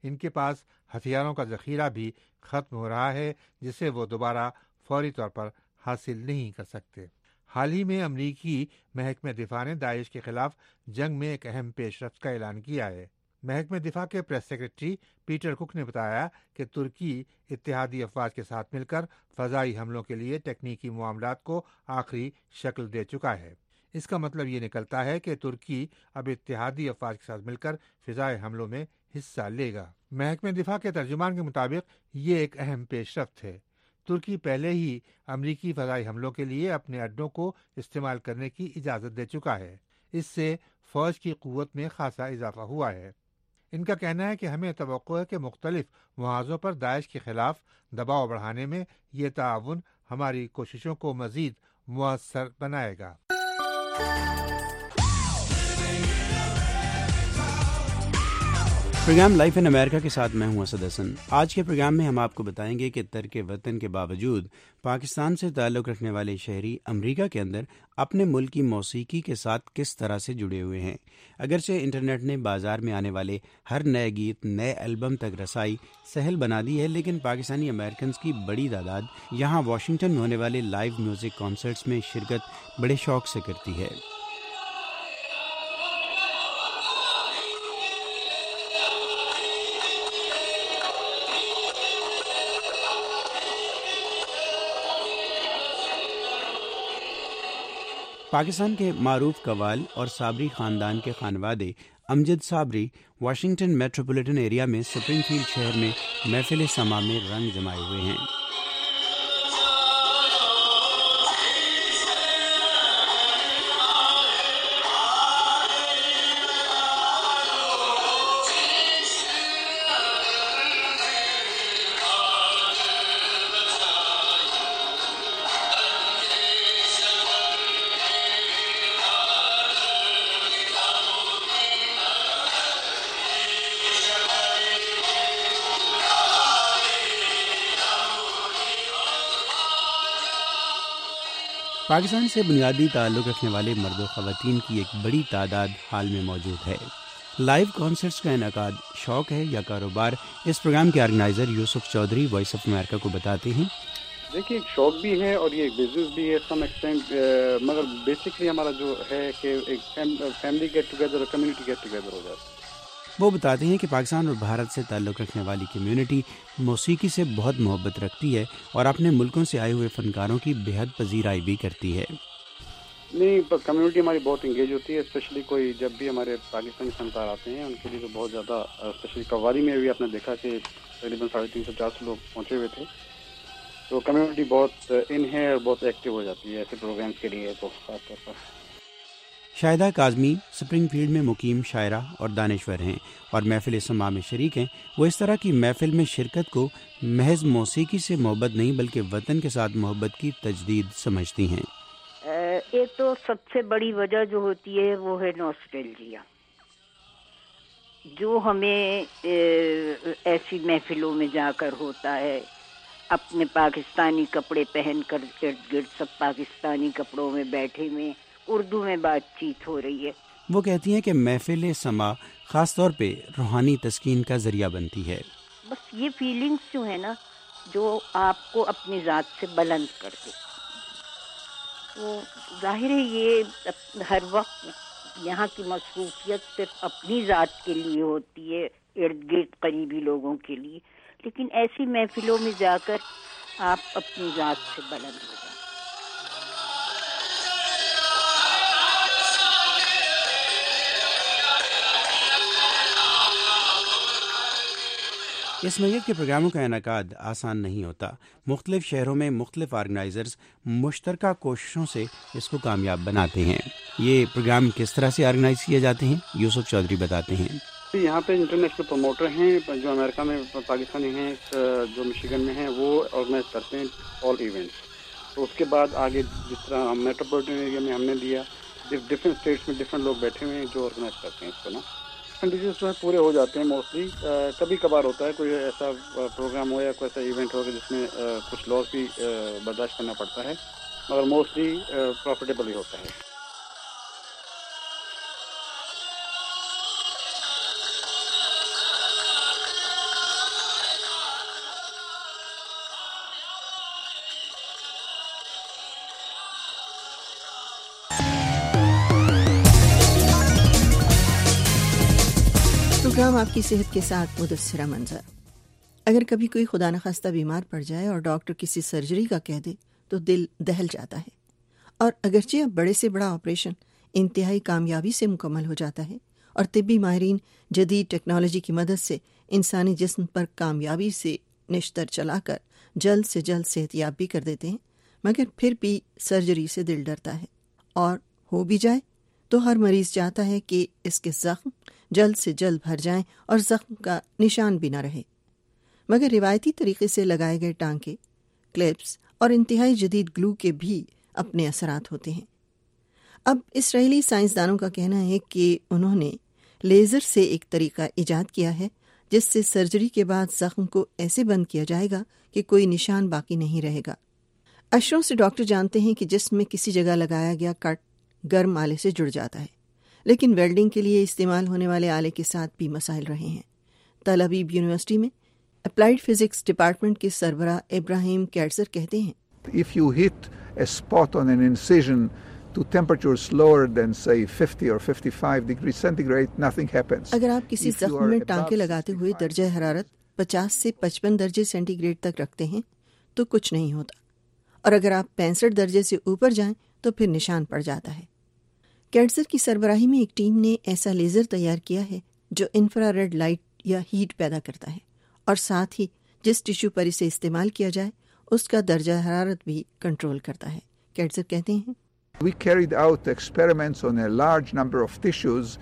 ان کے پاس ہتھیاروں کا ذخیرہ بھی ختم ہو رہا ہے جسے وہ دوبارہ فوری طور پر حاصل نہیں کر سکتے۔ حال ہی میں امریکی محکمہ دفاع نے داعش کے خلاف جنگ میں ایک اہم پیش رفت کا اعلان کیا ہے۔ محکمہ دفاع کے پریس سیکرٹری پیٹر کک نے بتایا کہ ترکی اتحادی افواج کے ساتھ مل کر فضائی حملوں کے لیے تکنیکی معاملات کو آخری شکل دے چکا ہے۔ اس کا مطلب یہ نکلتا ہے کہ ترکی اب اتحادی افواج کے ساتھ مل کر فضائی حملوں میں حصہ لے گا۔ محکمہ دفاع کے ترجمان کے مطابق یہ ایک اہم پیش رفت ہے۔ ترکی پہلے ہی امریکی فضائی حملوں کے لیے اپنے اڈوں کو استعمال کرنے کی اجازت دے چکا ہے۔ اس سے فوج کی قوت میں خاصا اضافہ ہوا ہے۔ ان کا کہنا ہے کہ ہمیں توقع ہے کہ مختلف محاذوں پر داعش کے خلاف دباؤ بڑھانے میں یہ تعاون ہماری کوششوں کو مزید مؤثر بنائے گا۔ پروگرام لائف ان امریکہ کے ساتھ میں ہوں اسد حسن۔ آج کے پروگرام میں ہم آپ کو بتائیں گے کہ ترک وطن کے باوجود پاکستان سے تعلق رکھنے والے شہری امریکہ کے اندر اپنے ملک کی موسیقی کے ساتھ کس طرح سے جڑے ہوئے ہیں۔ اگرچہ انٹرنیٹ نے بازار میں آنے والے ہر نئے گیت، نئے البم تک رسائی سہل بنا دی ہے، لیکن پاکستانی امریکنز کی بڑی تعداد یہاں واشنگٹن میں ہونے والے لائیو میوزک کانسرٹس میں شرکت بڑے شوق سے کرتی ہے۔ پاکستان کے معروف قوال اور صابری خاندان کے خانوادے Amjad Sabri Washington metropolitan area میں سپرنگ فیلڈ شہر میں محفل سما میں رنگ جمائے ہوئے ہیں۔ پاکستان سے بنیادی تعلق رکھنے والے مرد و خواتین کی ایک بڑی تعداد حال میں موجود ہے۔ لائیو کانسرٹس کا انعقاد شوق ہے یا کاروبار؟ اس پروگرام کے organiser Yousuf Chaudhry Voice of America کو بتاتے ہیں۔ دیکھیے، ایک شوق بھی ہے اور یہ ایک بزنس بھی ہے سم ایکسٹینٹ، مگر بیسکلی ہمارا جو ہے کہ ایک فیملی گیٹ ٹوگیدر اور کمیونٹی گیٹ ٹوگیدر ہو جاتا ہے۔ وہ بتاتے ہیں کہ پاکستان اور بھارت سے تعلق رکھنے والی کمیونٹی موسیقی سے بہت محبت رکھتی ہے اور اپنے ملکوں سے آئے ہوئے فنکاروں کی بے حد پذیرائی بھی کرتی ہے۔ نہیں، کمیونٹی ہماری بہت انگیج ہوتی ہے، اسپیشلی کوئی جب بھی ہمارے پاکستانی فنکار آتے ہیں ان کے لیے تو بہت زیادہ، اسپیشلی قوالی میں بھی آپ نے دیکھا کہ تقریباً 350-400 لوگ پہنچے ہوئے تھے، تو کمیونٹی بہت ان ہے اور بہت ایکٹیو ہو جاتی ہے ایسے پروگرامس کے لیے تو خاص طور پر۔ شاہدہ کاظمی سپرنگ فیلڈ میں مقیم شاعرہ اور دانشور ہیں اور محفل سما میں شریک ہیں۔ وہ اس طرح کی محفل میں شرکت کو محض موسیقی سے محبت نہیں بلکہ وطن کے ساتھ محبت کی تجدید سمجھتی ہیں۔ ایک تو سب سے بڑی وجہ جو ہوتی ہے وہ ہے نوسٹیلجیا، جو ہمیں ایسی محفلوں میں جا کر ہوتا ہے، اپنے پاکستانی کپڑے پہن کر ارد گرد سب پاکستانی کپڑوں میں بیٹھے ہوئے اردو میں بات چیت ہو رہی ہے۔ وہ کہتی ہیں کہ محفل سما خاص طور پہ روحانی تسکین کا ذریعہ بنتی ہے۔ بس یہ فیلنگز جو ہے نا جو آپ کو اپنی ذات سے بلند کر دے، تو ظاہر ہے یہ ہر وقت یہاں کی مصروفیت صرف اپنی ذات کے لیے ہوتی ہے، ارد گرد قریبی لوگوں کے لیے، لیکن ایسی محفلوں میں جا کر آپ اپنی ذات سے بلند ہو جائیں۔ اس نوعیت کے پروگراموں کا انعقاد آسان نہیں ہوتا۔ مختلف شہروں میں مختلف آرگنائزرز مشترکہ کوششوں سے اس کو کامیاب بناتے ہیں۔ یہ پروگرام کس طرح سے آرگنائز کیے جاتے ہیں، یوسف چودھری بتاتے ہیں۔ یہاں پہ انٹرنیشنل پروموٹر ہیں جو امریکہ میں پاکستانی ہیں، جو مشیگن میں ہیں، وہ آرگنائز کرتے ہیں آل ایونٹس۔ تو اس کے بعد آگے جس طرح ہم میٹروپولیٹن ایریا میں ہم نے دیا، ڈفرینٹ اسٹیٹس میں ڈفرینٹ لوگ بیٹھے ہوئے ہیں جو آرگنائز کرتے ہیں اس کو نا۔ کنڈیشنز جو ہے پورے ہو جاتے ہیں موسٹلی۔ کبھی کبھار ہوتا ہے کوئی ایسا پروگرام ہو یا کوئی ایسا ایونٹ ہو جس میں کچھ لاس بھی برداشت کرنا پڑتا ہے، مگر موسٹلی پروفیٹیبل ہی ہوتا ہے۔ प्रोग्राम आपकी सेहत के साथ मुदस्सिरा मंजर। अगर कभी कोई खुदा न खास्ता बीमार पड़ जाए और डॉक्टर किसी सर्जरी का कह दे तो दिल दहल जाता है, और अगरचे अब बड़े से बड़ा ऑपरेशन इंतहाई कामयाबी से मुकम्मल हो जाता है और तिब्बी माहिरीन जदीद टेक्नोलॉजी की मदद से इंसानी जिस्म पर कामयाबी से निश्तर चलाकर जल्द से जल्द सेहतयाब भी कर देते हैं, मगर फिर भी सर्जरी से दिल डरता है, और हो भी जाए तो हर मरीज चाहता है कि इसके जख्म जल्द से जल्द भर जाएं और जख्म का निशान भी न रहे। मगर रिवायती तरीके से लगाए गए टांके, क्लिप्स और इंतहाई जदीद ग्लू के भी अपने असरात होते हैं। अब इस्राएली साइंसदानों का कहना है कि उन्होंने लेज़र से एक तरीका ईजाद किया है जिससे सर्जरी के बाद जख्म को ऐसे बंद किया जाएगा कि कोई निशान बाकी नहीं रहेगा। अशरों से डॉक्टर जानते हैं कि जिस्म में किसी जगह लगाया गया कट गर्म आले से जुड़ जाता है, लेकिन वेल्डिंग के लिए इस्तेमाल होने वाले आले के साथ भी मसाइल रहे हैं। तल अवीव यूनिवर्सिटी में अप्लाइड फिजिक्स डिपार्टमेंट के सरबराह इब्राहिम कैटजर कहते हैं, If you hit a spot on an incision to temperatures lower than say 50 or 55 degrees centigrade, nothing happens. अगर आप किसी जख्म में टांके लगाते हुए दर्जा हरारत 50 से 55 दर्जे सेंटीग्रेड तक रखते हैं तो कुछ नहीं होता, और अगर आप 65 दर्जे से ऊपर जाएं तो फिर निशान पड़ जाता है। कैटजर की सरबराही में एक टीम ने ऐसा लेज़र तैयार किया है जो इंफ्रारेड लाइट या हीट पैदा करता है और साथ ही जिस टिश्यू पर इसे इस्तेमाल किया जाए उसका दर्जा हरारत भी कंट्रोल करता है। कैटजर कहते हैं, We carried out experiments on a large number of tissues,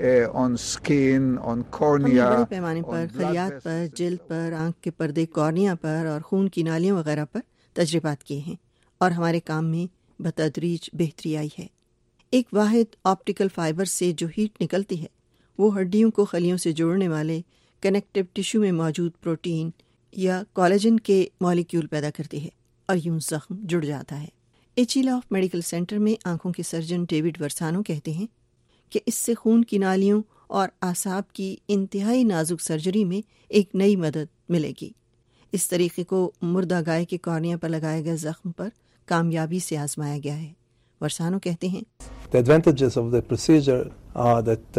on skin, on cornea. हमने बड़े पैमाने पर खलियात पर, जिल्द पर, आंख के पर्दे, कॉर्निया पर और खून की नालियों वगैरह पर तजर्बात किए हैं और हमारे काम में बतदरीज बेहतरी आई है। एक वाहिद ऑप्टिकल फाइबर से जो हीट निकलती है वो हड्डियों को खलियों से जोड़ने वाले कनेक्टिव टिश्यू में मौजूद प्रोटीन या कोलेजन के मॉलिक्यूल पैदा करती है और यूं जख्म जुड़ जाता है। एचिला ऑफ मेडिकल सेंटर में आंखों के सर्जन डेविड वर्सानो कहते हैं कि इससे खून की नालियों और आसाब की इंतहाई नाजुक सर्जरी में एक नई मदद मिलेगी। इस तरीके को मुर्दा गाय के कॉर्निया पर लगाए गए जख्म पर कामयाबी से आजमाया गया है। वर्सानो कहते हैं, The advantages of the procedure are that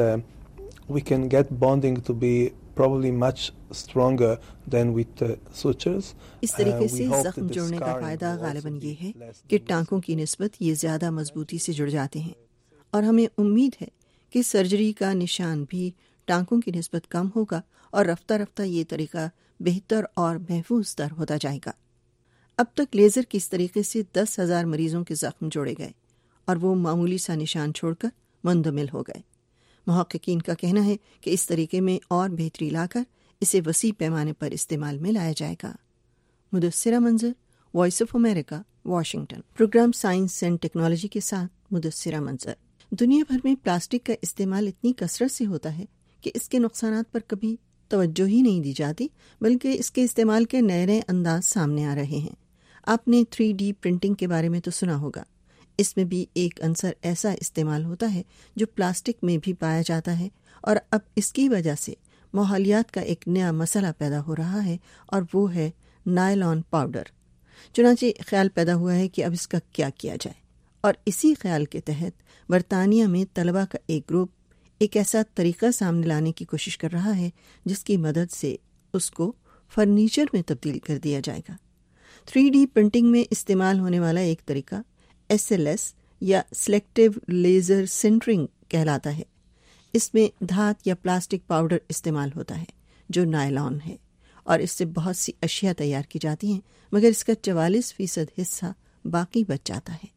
we can get bonding to be probably much stronger than with sutures. इस तरीके से जख्म जोड़ने का फायदा गालिबन ये है कि टांकों की निस्बत ये ज्यादा मजबूती से जुड़ जाते हैं और हमें उम्मीद है कि सर्जरी का निशान भी टांकों की निस्बत कम होगा और रफ्ता रफ्ता ये तरीका बेहतर और महफूज तर होता जाएगा। अब तक लेज़र के इस तरीके से 10,000 मरीजों के जख्म जोड़े गए और वो मामूली सा निशान छोड़कर मुंदमिल हो गए। मुहक्किकीन का कहना है कि इस तरीके में और बेहतरी लाकर इसे वसी पैमाने पर इस्तेमाल में लाया जाएगा। Mudassira Manzar, Voice of America, Washington. Programme science and technology के साथ मुदस्सिरा मंजर। दुनिया भर में प्लास्टिक का इस्तेमाल इतनी कसरत से होता है कि इसके नुकसानात पर कभी तवज्जो ही नहीं दी जाती, बल्कि इसके इस्तेमाल के नए नए अंदाज सामने आ रहे हैं। आपने 3D प्रिंटिंग के बारे में तो सुना होगा। इसमें भी एक अंसर ऐसा इस्तेमाल होता है जो प्लास्टिक में भी पाया जाता है और अब इसकी वजह से माहौलियात का एक नया मसला पैदा हो रहा है और वो है नायलॉन पाउडर। चुनांचे ख्याल पैदा हुआ है कि अब इसका क्या किया जाए, और इसी ख्याल के तहत बरतानिया में तलबा का एक ग्रुप एक ऐसा तरीका सामने लाने की कोशिश कर रहा है जिसकी मदद से उसको फर्नीचर में तब्दील कर दिया जाएगा। 3D प्रिंटिंग में इस्तेमाल होने वाला एक तरीका SLS या सिलेक्टिव लेज़र सिंटरिंग कहलाता है। इसमें धात या प्लास्टिक पाउडर इस्तेमाल होता है जो नायलॉन है और इससे बहुत सी अशिया तैयार की जाती हैं, मगर इसका 44% हिस्सा बाकी बच जाता है।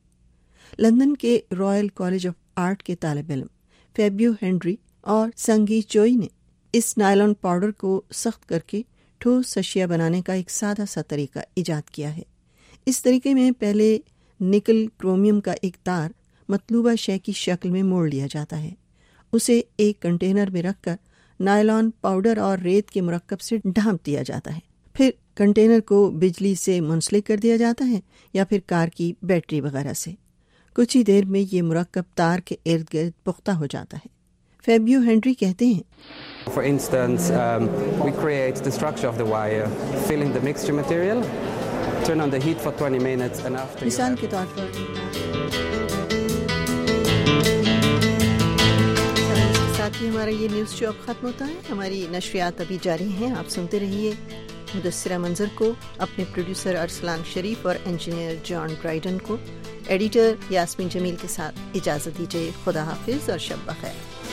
लंदन के रॉयल कॉलेज ऑफ आर्ट के तालिब इल्म फेबियो हेनरी और संगी चोई ने इस नायलॉन पाउडर को सख्त करके ठोस अशिया बनाने का एक सादा सा तरीका ईजाद किया है। इस तरीके में पहले निकल क्रोमियम का एक तार मतलूबा शय की शक्ल में मोड़ लिया जाता है। उसे एक कंटेनर में रखकर नायलॉन पाउडर और रेत के मुरक्कब से ढांप दिया जाता है। फिर कंटेनर को बिजली से मुंसलिक कर दिया जाता है या फिर कार की बैटरी वगैरह से। कुछ ही देर में ये मुरक्कब तार के इर्द गिर्द पुख्ता हो जाता है। फेबियो हेनरी कहते हैं, For instance, we create the structure of the wire, fill in the mixture material, turn on the heat for 20 minutes and after मिसाल के तौर पर साथ साथ ही हमारा ये न्यूज़ शो अब ख़त्म होता है। हमारी नशरियात अभी जारी हैं, आप सुनते रहिए। मुदस्सिरा मंजर को, अपने प्रोड्यूसर अरसलान शरीफ और इंजीनियर जॉन ब्राइडन को, एडिटर यास्मीन जमील के साथ इजाज़त दीजिए। खुदा हाफिज़ और शब बखैर।